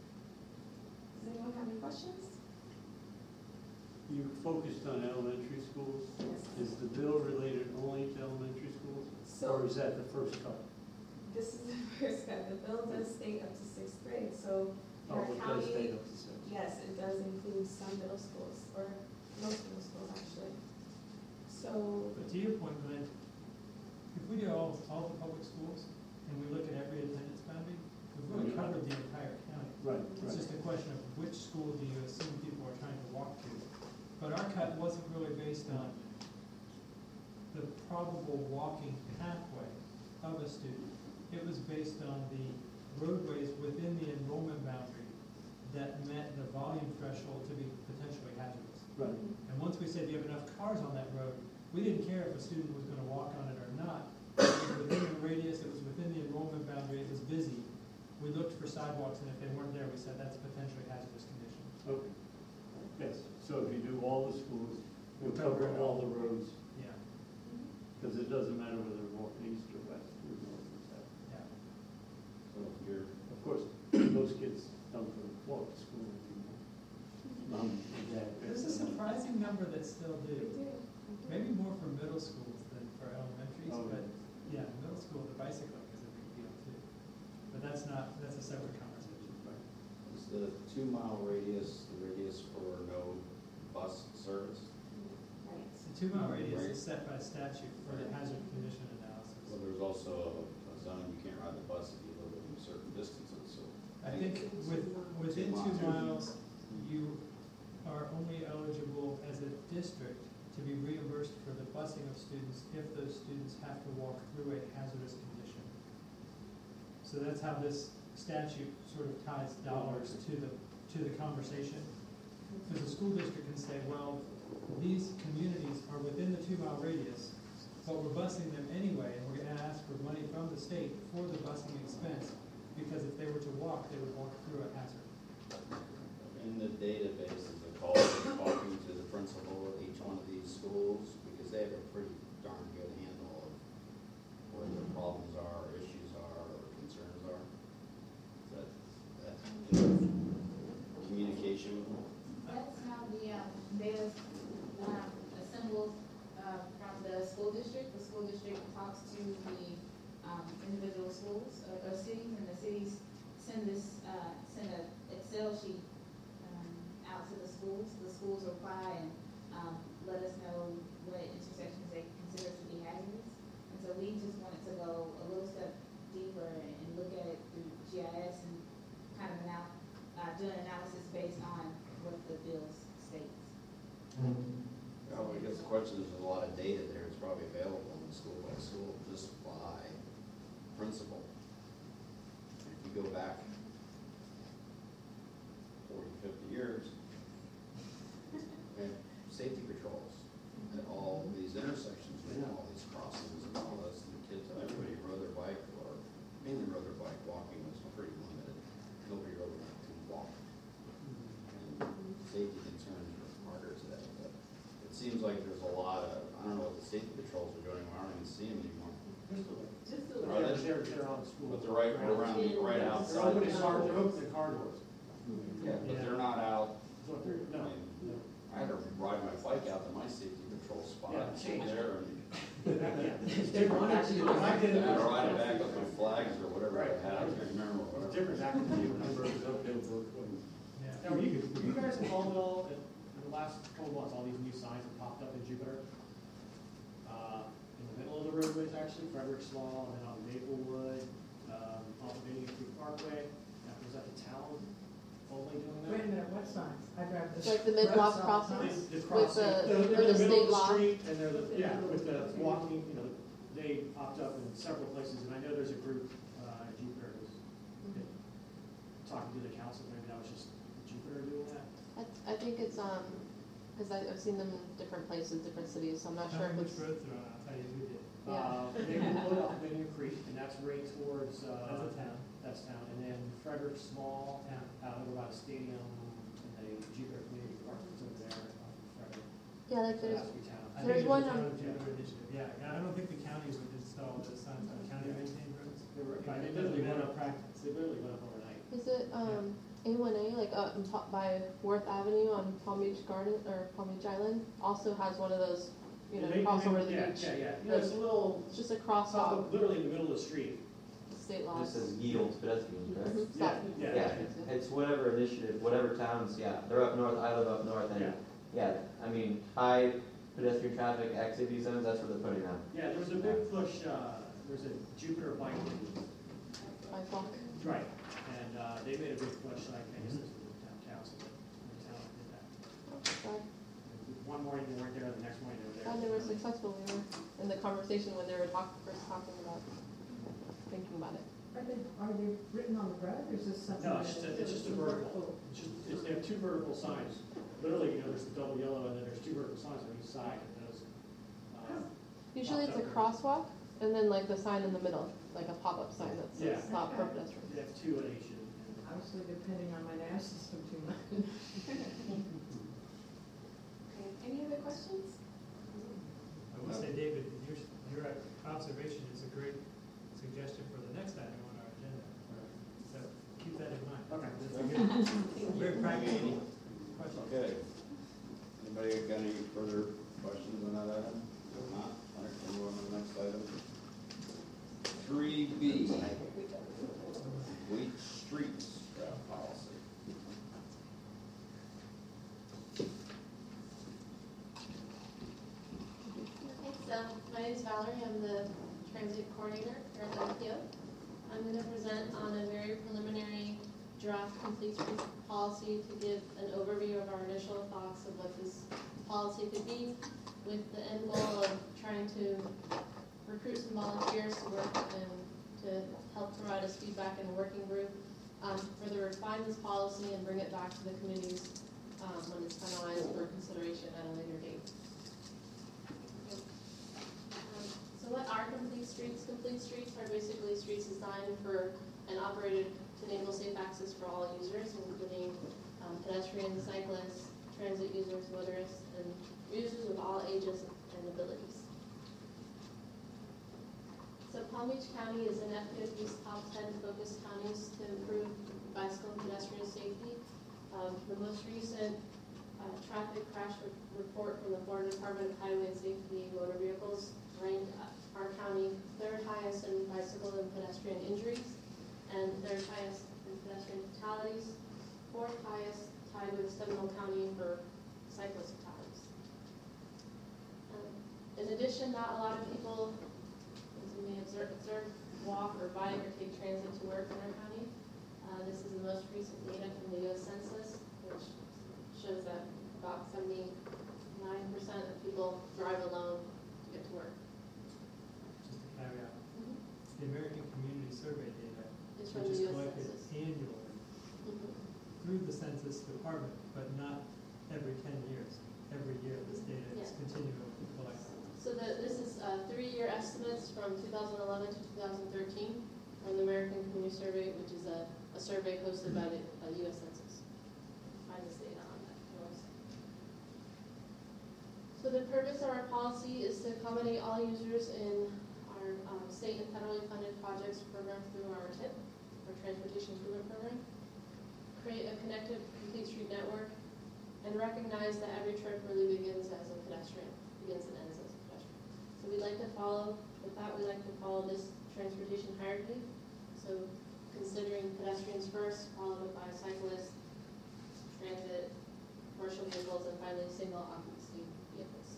Does anyone have any questions? You focused on elementary schools. Yes. Is the bill related only to elementary schools? So- Or is that the first cut? This is the first cut. The bill does state up to sixth grade, so in Oh, our it does county, stay up to six. yes, it does include some middle schools, or most middle schools actually. So, But to your point, Glenn, if we do all, all the public schools, and we look at every attendance boundary, we've really Right. covered the entire county. Right, It's just a question of which school do you assume people are trying to walk to. But our cut wasn't really based on the probable walking pathway of a student. It was based on the roadways within the enrollment boundary that met the volume threshold to be potentially hazardous. Right. And once we said you have enough cars on that road, we didn't care if a student was gonna walk on it or not. It was within the radius, it was within the enrollment boundary, it was busy. We looked for sidewalks, and if they weren't there, we said that's a potentially hazardous condition. Okay. Yes, so if you do all the schools, you'll cover all the roads, Yeah, because it doesn't matter whether they're walking east or west, or north or south. yeah. So you're, Of course, those kids don't go to walk to school anymore. Mom and dad. There's a surprising number that still we do. do. Maybe more for middle schools than for elementaries, Oh, but yeah, middle school, the bicycling is a big deal too. But that's not, that's a separate conversation. is the two mile radius, the radius for no bus service? Right. The two mile radius Right. is set by statute for the hazard condition Well, analysis. there's also a zone, you can't ride the bus if you live within certain distances, so. I think with, within two miles, you are only eligible as a district to be reimbursed for the busing of students if those students have to walk through a hazardous condition. So that's how this statute sort of ties dollars to the, to the conversation. Because the school district can say, well, these communities are within the two mile radius, but we're busing them anyway, and we're gonna ask for money from the state for the busing expense, because if they were to walk, they would walk through a hazard. In the database, is a call for talking to the principal of each one of these schools, because they have a pretty darn good handle of where the problems are, or issues are, or concerns are. That, that, communication with them. That's how the, um, there's, um, assembled, uh, from the school district. The school district talks to the, um, individual schools or, or cities, and the cities send this, uh, send a Excel sheet, um, out to the schools. The schools reply and, um, let us know what intersections they consider to be hazardous. And so we just wanted to go a little step deeper and, and look at it through G I S and kind of now, uh, do an analysis based on what the bill states. Well, I guess the question is, there's a lot of data there, it's probably available in school by school, just by principal. If you go back forty, fifty years, we had safety patrols at all these intersections, we had all these crossings and all this, and the kids, everybody rode their bike, or mainly rode their bike, walking was pretty limited, nobody rode their bike to walk. And safety concerns are harder today, but it seems like there's a lot of, I don't know what the safety patrols are doing, I don't even see them anymore. Just to Are they- let They're, they're on school. But they're right around, the- right They're outside. opening car, they're opening car doors. Yeah, but they're not out, So if they're, I no, mean, no. I had to ride my bike out to my safety patrol spot, Yeah. sit there and It's different. Actually, when I did I it. had to ride it back with my flags or whatever I had, I can't remember It's whatever. different back in the day when I worked with Oakdale both ways. Yeah. Now, were you, were you guys involved at all in, in the last couple months, all these new signs that popped up in Jupiter? Uh, in the middle of the roadways, actually, Frederick's Law, and then on Maplewood, um, off of Indian Creek Parkway, that was at the town. only doing that. Wait a minute, what signs? I drive this. Like the mid-block roads all the time. crossings? The With crossing, the- they're, with they're in the the middle state of the law? street, and they're, the yeah, with the walking, you know, they popped up in several places, and I know there's a group, uh, in Jupiter who's been talking to the council, maybe that was just Jupiter doing that. I, I think it's, um, cause I, I've seen them in different places, different cities, so I'm not Tell sure me if which it's. roads are on, I'll tell you who did. Uh, they put up Vineyard Creek, and that's right towards, uh. That's a town. That's town, and then Frederick Small, Town. out over by the stadium, and the Jupiter Community Park is over there, um, Frederick. Yeah, like So there's, that's town. I There's think it's one a on- town of Jupiter initiative, yeah, yeah, I don't think the county would install the signs on county maintained roads. They were, But they it doesn't literally went matter up, practice. they literally went up overnight. is it, um, A one A, like up in top by Worth Avenue on Palm Beach Garden, or Palm Beach Island, also has one of those, you know, They- cross they- over the yeah, beach. Yeah, yeah, you know, it's a little, It's just a it's crosswalk, up literally in the middle of the street. state This laws. says yield pedestrians, right? Mhm, Yeah, stop. yeah. Yeah, it's whatever initiative, whatever towns, yeah, they're up north, I live up north, Yeah, and, yeah, I mean, high pedestrian traffic activity zones, that's what they're putting on. yeah, there was a big push, uh, there was a Jupiter bike lane. By walk. Right, and, uh, they made a big push, like, I guess this was the town council, but the town did that. Oh, God. One morning they weren't there, the next morning they were there. God, they were successful, we were in the conversation when they were talk, first talking about, thinking about it. Are they, are they written on the road, or is this something? No, it's that- just a- it's just a vertical. It's just, it's, they have two vertical signs, literally, you know, there's the double yellow, and then there's two vertical signs on each side of those. uh, Usually it's a crosswalk, and then like the sign in the middle, like a pop-up sign that Yeah. says stop for pedestrians. They have two at each end. Obviously depending on my nerve system too much. Okay, any other questions? I will say, David, your, your observation is a great suggestion for the next item on our agenda, so keep that in mind. Okay. Very pragmatic question. Okay. Anybody got any further questions on that item? If not, I'll move on to the next item. Three B, Wheat Streets draft policy. Okay, so my name is Valerie, I'm the transit coordinator here at the M P O. I'm going to present on a very preliminary draft complete streets policy to give an overview of our initial thoughts of what this policy could be, with the end goal of trying to recruit some volunteers to work and to help provide us feedback in a working group, um, further refine this policy and bring it back to the committees um, when it's finalized for consideration at a later date. Um, So what are complete streets? Complete streets are basically streets designed for and operated to enable safe access for all users, including um, pedestrians, cyclists, transit users, motorists, and users of all ages and abilities. So Palm Beach County is in F P O T's top ten focused counties to improve bicycle and pedestrian safety. Um, the most recent uh, traffic crash re- report from the Florida Department of Highway and Safety Motor Vehicles ranked our county third highest in bicycle and pedestrian injuries, and third highest in pedestrian fatalities, fourth highest tied with Seminole County for cyclist fatalities. Um, in addition, not a lot of people, as you may observe, observe, walk or bike or take transit to work in our county. Uh, this is the most recent data from the U S Census, which shows that about seventy-nine percent of people drive alone to get to work. Just a caveat, the American Community Survey data, It's from which the is U S collected Census. annually Mhm. through the Census Department, but not every ten years. Every year, this data is Yeah. continually collected. So the, this is uh, three-year estimates from two thousand eleven to two thousand thirteen from the American Community Survey, which is a, a survey hosted by the uh, U S Census. Find this data on that website. So the purpose of our policy is to accommodate all users in our um, state and federally funded projects programmed through our T I P, our Transportation Improvement Program. Create a connected complete street network, and recognize that every trip really begins as a pedestrian, begins and ends as a pedestrian. So we'd like to follow, with that, we like to follow this transportation hierarchy. So considering pedestrians first, followed by cyclists, transit, commercial vehicles, and finally single occupancy vehicles.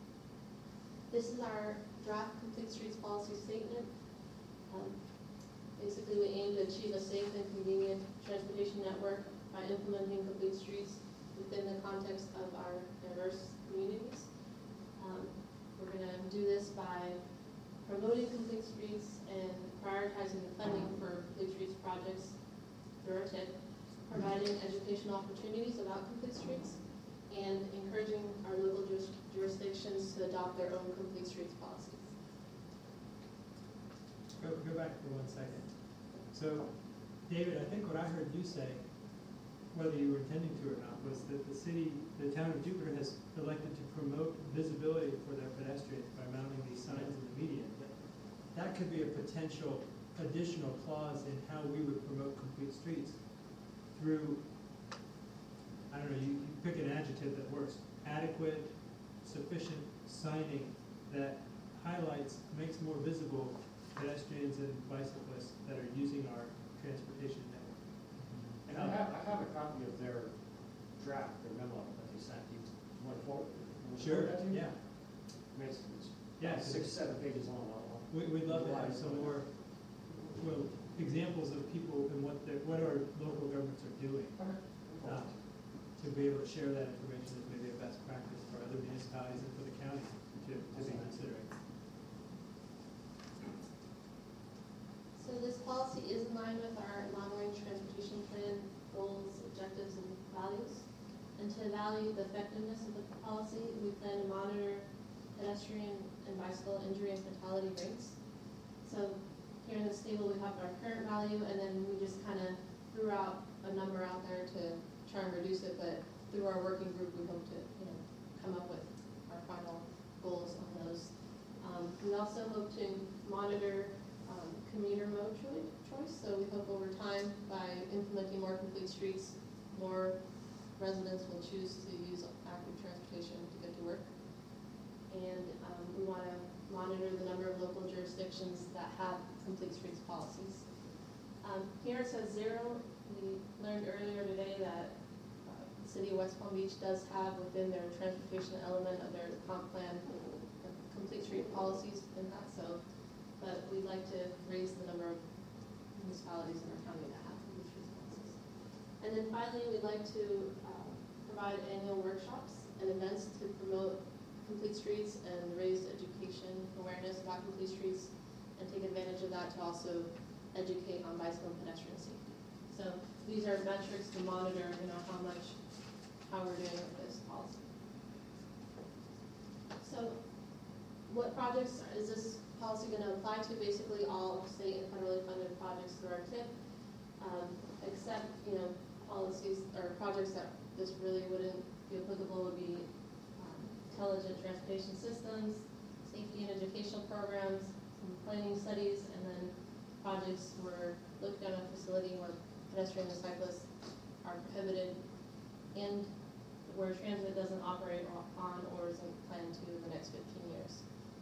This is our draft complete streets policy statement. Um, Basically, we aim to achieve a safe and convenient transportation network by implementing complete streets within the context of our diverse communities. Um, we're gonna do this by promoting complete streets and prioritizing the funding for complete streets projects through our T I P, providing educational opportunities about complete streets, and encouraging our local juris jurisdictions to adopt their own complete streets policies. Go, go back for one second. So, David, I think what I heard you say, whether you were intending to or not, was that the city, the town of Jupiter has elected to promote visibility for their pedestrians by mounting these signs in the median. That could be a potential additional clause in how we would promote complete streets through, I don't know, you, you pick an adjective that works, adequate, sufficient signing that highlights, makes more visible pedestrians and bicyclists that are using our transportation network. And I have, I have a copy of their draft, their memo that they sent. Do you want to forward? you want to Sure, forward that to me? yeah. I mean, it's, it's Yeah, about six, seven pages long. I'll- I'll- We, we'd love to have some more, well, examples of people and what their, what our local governments are doing. Uh, to be able to share that information as maybe a best practice for other municipalities and for the county to, to be considering. So this policy is in line with our long-range transportation plan goals, objectives, and values. And to evaluate the effectiveness of the policy, we plan to monitor pedestrian and bicycle injury and fatality rates. So here in this table, we have our current value, and then we just kind of threw out a number out there to try and reduce it, but through our working group, we hope to, you know, come up with our final goals on those. Um, we also hope to monitor um, commuter mode cho- choice, so we hope over time, by implementing more complete streets, more residents will choose to use active transportation to get to work. And um, we want to monitor the number of local jurisdictions that have complete streets policies. Um, here it says zero. We learned earlier today that uh, the city of West Palm Beach does have within their transportation element of their comp plan uh, complete street policies in that. So, but we'd like to raise the number of municipalities in our county that have complete streets policies. And then finally, we'd like to uh, provide annual workshops and events to promote complete streets and raise education awareness about complete streets, and take advantage of that to also educate on bicycle and pedestrian safety. So these are metrics to monitor, you know, how much, how we're doing with this policy. So what projects is this policy going to apply to? Basically all state and federally funded projects through our T I P, um, except, you know, policies or projects that this really wouldn't be applicable would be um, intelligent transportation systems, safety and educational programs, some planning studies, and then projects where look down a facility where pedestrians and cyclists are prohibited, and where transit doesn't operate on or isn't planned to in the next fifteen years.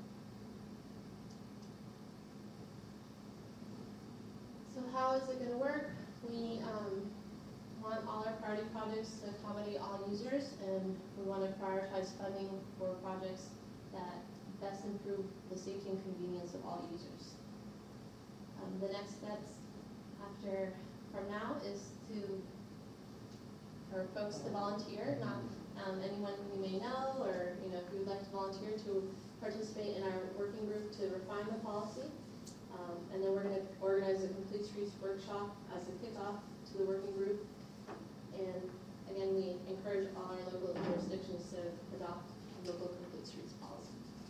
So how is it going to work? We um, want all our priority projects to accommodate all users, and we want to prioritize funding for projects that best improve the safety and convenience of all users. Um, the next steps after from now is to for folks to volunteer, not um, anyone you may know, or you know, if you would like to volunteer to participate in our working group to refine the policy. Um, and then we're going to organize a complete streets workshop as a kickoff to the working group. And again, we encourage all our local jurisdictions to adopt a local complete streets policy.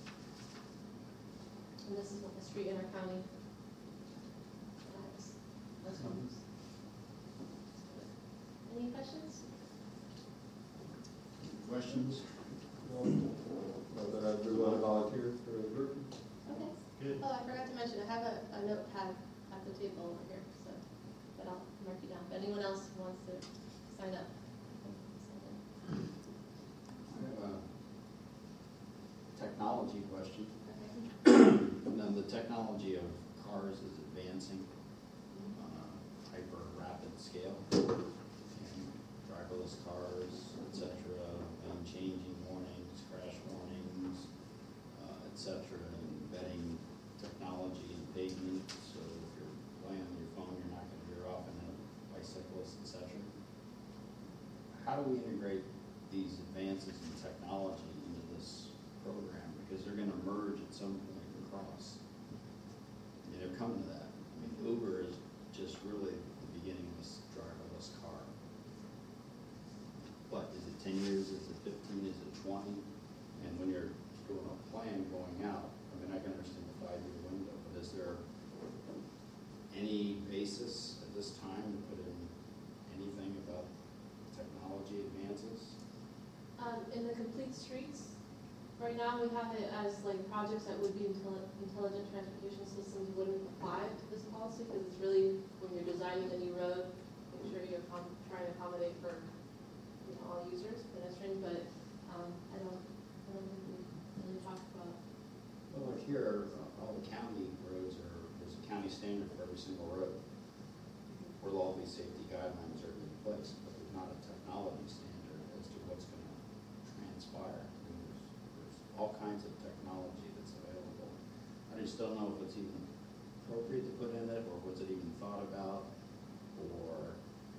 And this is what the street in our county has. Any questions? Questions? Well, then I'd be willing to volunteer for the group. Okay. Good. Oh, I forgot to mention, I have a, a notepad at the table over here, so, but I'll mark you down. If anyone else wants to sign up. sign in. I have a technology question. Okay. Now, the technology of cars is advancing on a hyper rapid scale. And driverless cars, et cetera, and changing warnings, crash warnings, uh, et cetera, and embedding technology in pavement. So if you're laying on your how do we integrate these advances in technology into this program? Because they're gonna merge at some point across. And they're coming to that. I mean, Uber is just really the beginning of this driverless car. But is it ten years, is it fifteen, is it twenty? And when you're doing a plan going out, I mean, I can understand the five-year window, but is there any basis at this time to put in anything about technology advances? Um, in the complete streets, right now we have it as like projects that would be intelli- intelligent transportation systems wouldn't apply to this policy, because it's really, when you're designing a new road, make sure you're com- trying to accommodate for, you know, all users, pedestrians, but, um, I don't, I don't think we really talked about. Well, like here, uh, all the county roads are, there's a county standard for every single road, where all these safety guidelines are in place, but there's not a technology standard as to what's gonna transpire. I mean, there's, there's all kinds of technology that's available. I just don't know if it's even appropriate to put in it, or was it even thought about, or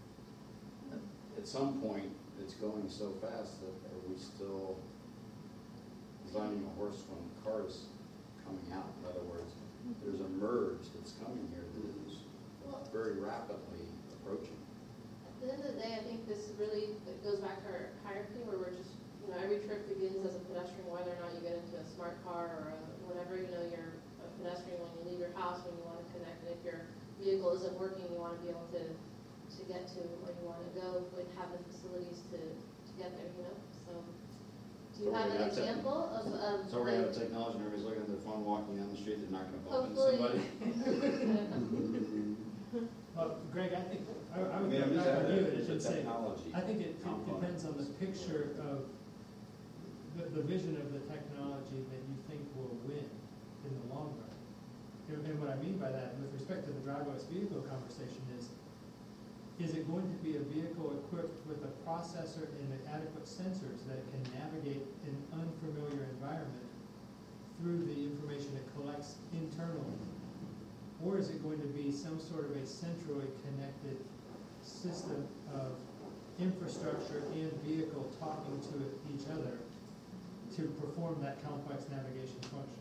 at some point, it's going so fast that are we still designing a horse when the car's coming out? In other words, there's a merge that's coming here that is very rapidly approaching. At the end of the day, I think this really it goes back to our hierarchy, where we're just, you know, every trip begins as a pedestrian, whether or not you get into a smart car or a, whatever, you know, you're a pedestrian when you leave your house, when you want to connect, and if your vehicle isn't working, you want to be able to, to get to where you want to go, but have the facilities to, to get there, you know, so. Do you So have we're an gonna have tech- example of, of? So we're gonna have like- technology, and everybody's looking at their phone, walking down the street, they're not gonna bump into Hopefully. somebody? Well, Greg, I think, I, I I would mean, I'm go just back adding on you that and as a should say, technology I think it, it component. depends on the picture of the, the vision of the technology that you think will win in the long run. And, and what I mean by that, with respect to the driverless vehicle conversation is, is it going to be a vehicle equipped with a processor and adequate sensors that can navigate an unfamiliar environment through the information it collects internally? Or is it going to be some sort of a centrally connected system of infrastructure and vehicle talking to each other to perform that complex navigation function?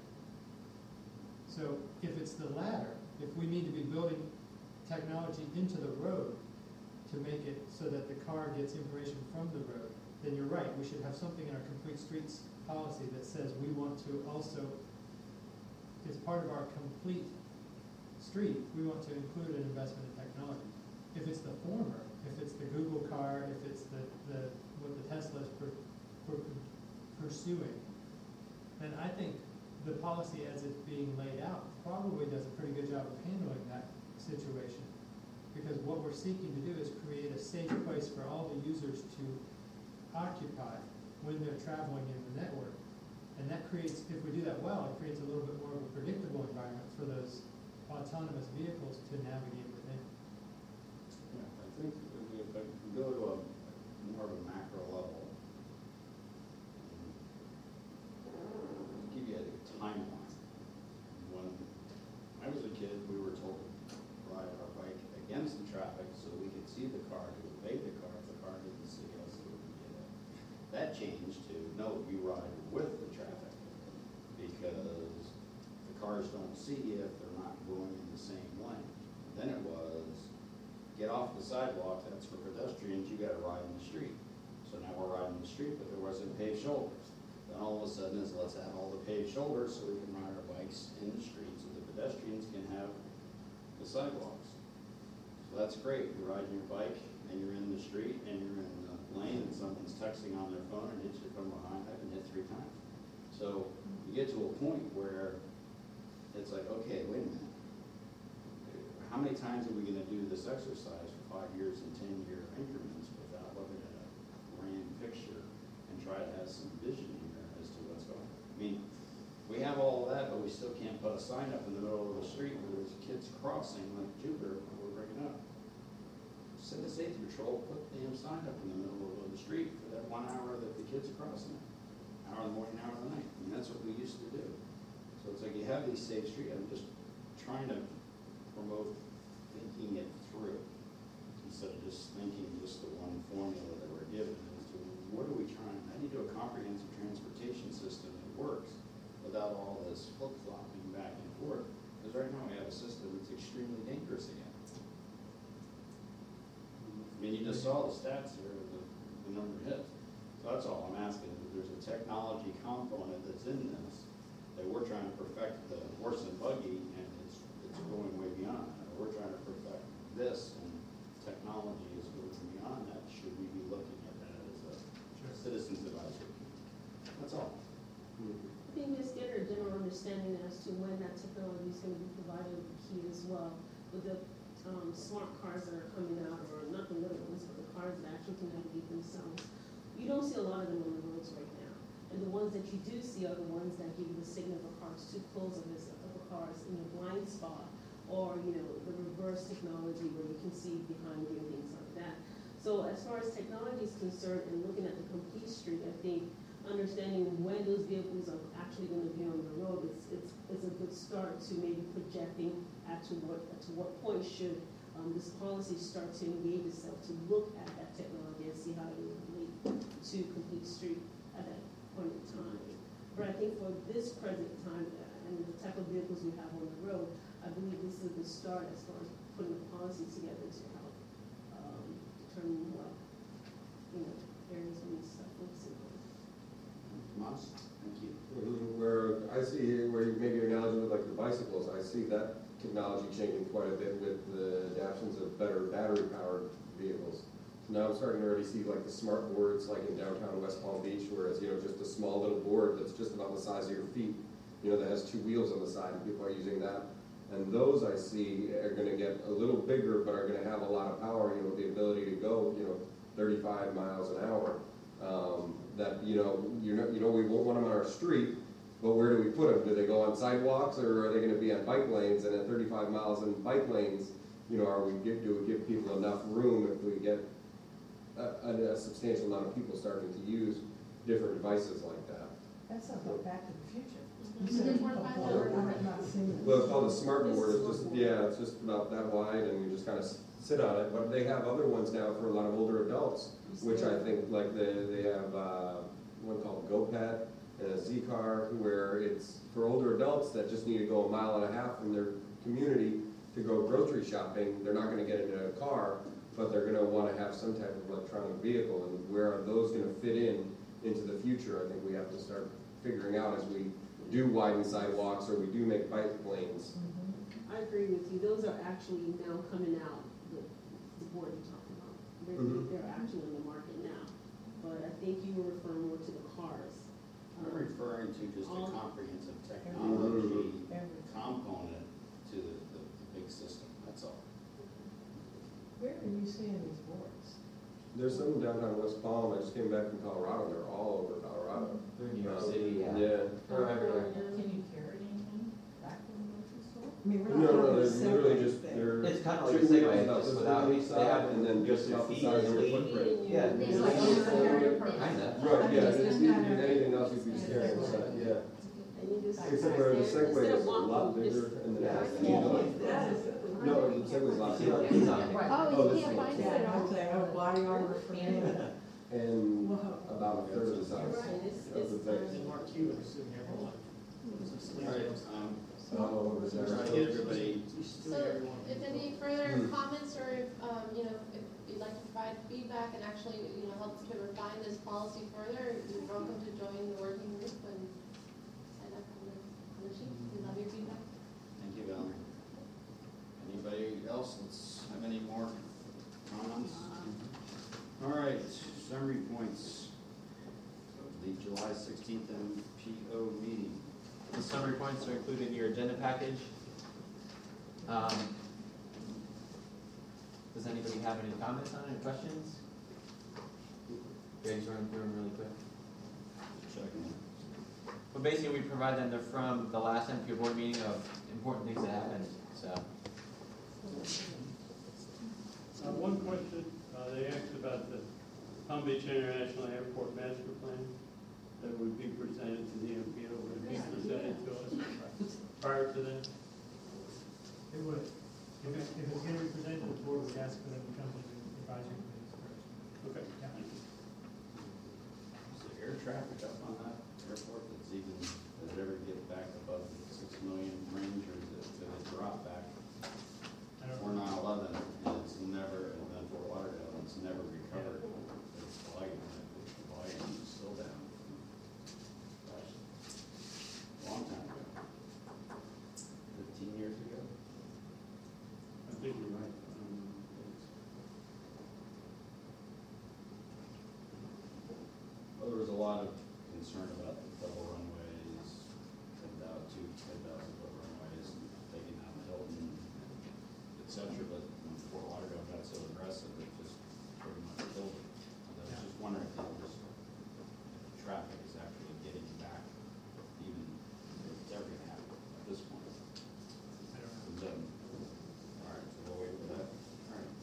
So if it's the latter, if we need to be building technology into the road to make it so that the car gets information from the road, then you're right, we should have something in our complete streets policy that says we want to also, as part of our complete street, we want to include an investment in technology. If it's the former, if it's the Google car, if it's the, the what the Tesla is per, per, pursuing, then I think the policy as it's being laid out probably does a pretty good job of handling that situation. Because what we're seeking to do is create a safe place for all the users to occupy when they're traveling in the network. And that creates, if we do that well, it creates a little bit more of a predictable environment for those autonomous vehicles to navigate within. Yeah, I think if we, if we go to a more of a macro level, and give you a timeline. When I was a kid, we were told to ride our bike against the traffic so we could see the car, to evade the car. If the car didn't see us, it wouldn't get it. That changed to, no, you ride with the traffic, because the cars don't see you if they're not going in the same lane. Then it was, get off the sidewalk, that's for pedestrians, you gotta ride in the street. So now we're riding the street, but there wasn't paved shoulders. Then all of a sudden is, let's have all the paved shoulders so we can ride our bikes in the street, so the pedestrians can have the sidewalks. So that's great, you're riding your bike, and you're in the street, and you're in the lane, and someone's texting on their phone and hits you from behind. I've been hit three times. So you get to a point where it's like, okay, wait a minute. How many times are we gonna do this exercise for five years and ten year increments without looking at a grand picture and try to have some vision here as to what's going on? I mean, we have all of that, but we still can't put a sign up in the middle of the street where there's kids crossing like Jupiter we're bringing up. Send a safety patrol, put the damn sign up in the middle of the street for that one hour that the kids are crossing. Hour in the morning, hour in the night. I mean, that's what we used to do. So it's like you have these safe streets. I'm just trying to promote thinking it through instead of just thinking just the one formula that we're given as to what are we trying, how do you do a comprehensive transportation system that works without all this flip-flopping back and forth? Because right now we have a system that's extremely dangerous again. I mean, you just saw the stats there with the, the number of hits. So that's all I'm asking, is that there's a technology component that's in this, that we're trying to perfect the horse and buggy, and it's, it's going way beyond that. We're trying to perfect this, and technology is moving beyond that. Should we be looking at that as a citizens advisory? That's all. I think just get a general understanding as to when that technology is going to be provided with the key as well. With the um, smart cars that are coming out, or not the little ones, but the cars that actually can navigate themselves. You don't see a lot of them on the roads right now. And the ones that you do see are the ones that give you the signal if a car's too close of this, if a car's in a blind spot, or, you know, the reverse technology where you can see behind you and things like that. So as far as technology is concerned and looking at the complete street, I think understanding when those vehicles are actually going to be on the road, it's, it's, it's a good start to maybe projecting at to what, at to what point should um, this policy start to engage itself to look at that technology and see how it will relate to complete street at that point in time. But I think for this present time uh, and the type of vehicles we have on the road, I believe this is the start as far as putting a policy together to help um, determine what, you know, areas we need to start focusing on. Moss, thank you. Mhm. Where I see, where you maybe your analogy with like the bicycles, I see that technology changing quite a bit with the adaptions of better battery-powered vehicles. Now I'm starting to already see like the smart boards like in downtown West Palm Beach, whereas, you know, just a small little board that's just about the size of your feet, you know, that has two wheels on the side, and people are using that. And those I see are gonna get a little bigger, but are gonna have a lot of power, you know, the ability to go, you know, thirty-five miles an hour. Um, that, you know, you know, you know, we won't want them on our street, but where do we put them? Do they go on sidewalks, or are they gonna be on bike lanes? And at thirty-five miles in bike lanes, you know, are we give, do we give people enough room if we get a, a, a substantial amount of people starting to use different devices like that? That sounds like Back to the Future. You Mhm. said it Four, five, before, seven. I have not seen it. Well, it's called a smart board, it's just, yeah, it's just about that wide, and you just kind of sit on it, but they have other ones now for a lot of older adults, which I think, like, they, they have, uh, one called GoPet, and a Z-Car, where it's for older adults that just need to go a mile and a half from their community to go grocery shopping. They're not gonna get into a car, but they're gonna wanna have some type of electronic vehicle, and where are those gonna fit in into the future? I think we have to start figuring out as we do widen sidewalks, or we do make bike lanes. I agree with you. Those are actually now coming out, the, the board you're talking about. They're, Mhm. they're actually on the market now. But I think you were referring more to the cars. I'm Um, referring to just a all- comprehensive technology Everything. component to the, the, the big system, that's all. Where are you seeing these boards? There's some downtown West Palm, I just came back from Colorado, they're all over Colorado. Through New York Um, City, yeah. Yeah, they're everywhere. Can you carry anything back from the grocery store? I mean, we're No, not no, talking they're literally Segways just, there. they're. It's kind of like a two wheels Segway, about just this without, big they inside, have and then just your about the feet size of and your lean. footprint. Yeah. It's It's like like you're you're carrying a carrying- purse. Kinda. Right, yeah, It's it's, just you, not you- a- anything else you'd be carrying, so, yeah. And you just. Except where the instead Segway of is a lot walking, bigger, just- and then it has the Yeah, handle. that is- No, the Segway's a lot See, like, bigger. he's on it. Right. Oh, Oh, you this can't one. find Yeah, it I'd all. say I have body armor for me. And Whoa. about a third of the size You're right, it's, of the it's, base. um, Mark Cuban is sitting here, hold on. All right, um, Oh, was we're there? trying to get everybody, So, if any further comments, or if, um, you know, if you'd like to provide feedback and actually, you know, help to refine this policy further, you're welcome to join the working group and sign up on the, on the sheet. We love your feedback. thank you, Valerie. Anybody else, let's have any more comments? All right, summary points of the July sixteenth M P O meeting. The summary points are included in your agenda package. Um, Does anybody have any comments on it, any questions? Greg's running through them really quick. Checking. But basically, we provide them, they're from the last M P O board meeting of important things that happened, so. Uh, one question, uh, they asked about the Palm Beach International Airport Master Plan that would be presented to the M P O, would it be presented to us prior to that? It would. If it's, if it's gonna be presented to the board, we ask for them to come to the advisory committees first. Okay. Yeah. traffic up on that airport that's even, does it ever get back above the six million range, or does it, does it drop back? I don't Or know. nine eleven, and it's never, and then Fort Lauderdale, and it's never recovered. It's volume, the volume is still down. Gosh, a long time ago. Fifteen years ago? I think you're right. Um, it's- Well, there was a lot of concern about the double runways, ten thousand, two, ten thousand foot runways, and taking out Hilton, et cetera, but when Fort Lauderdale got so aggressive, it just pretty much killed it. And I was just wondering if it was, if the traffic is actually getting back, even if it's ever gonna happen at this point. I don't know. And then, all right, so we'll wait for that. All right.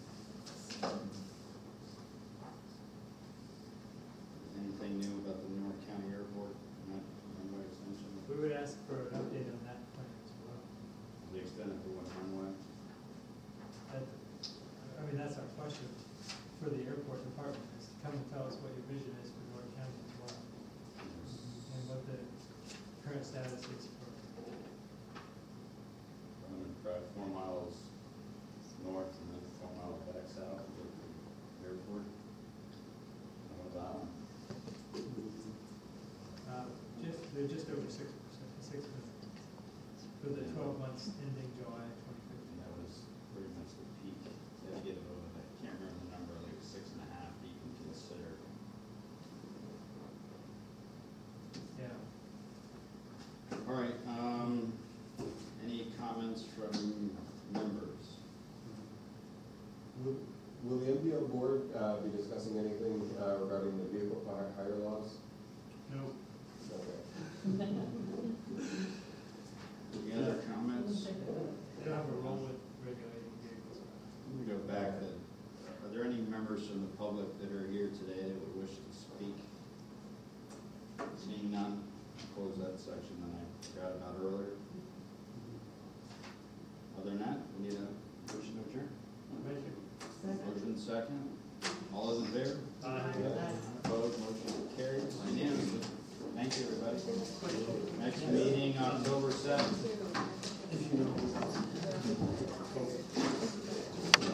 Anything new about the New York County Airport, not runway extension? We would ask for an update on that plan as well. The extended to one runway? That, I mean, that's our question for the airport department, is to come and tell us what your vision is for North County as well, and what the current status is for. I'm gonna drive four miles north and then four miles back south to get to the airport. How about that one? Uh, just, they're just over six percent, six percent, for the twelve months ending July twenty And fifteen. that was pretty much the peak. They had to get it over, I can't remember the number, like six and a half you can consider. Yeah. All right, um, any comments from members? Will will the M D O board uh, be discussing anything uh, regarding the vehicle for hi- hire laws? No. Okay. Any other comments? They don't have a role with regulating vehicles. Let me go back then. Are there any members from the public that are here today that would wish to speak? Seeing none, I'll close that section that I forgot about earlier. Other than that, we need a motion to adjourn. Motion second. All those in favor? Aye. Opposed, motion carries unanimously. Thank you, everybody. Next meeting, October seventh.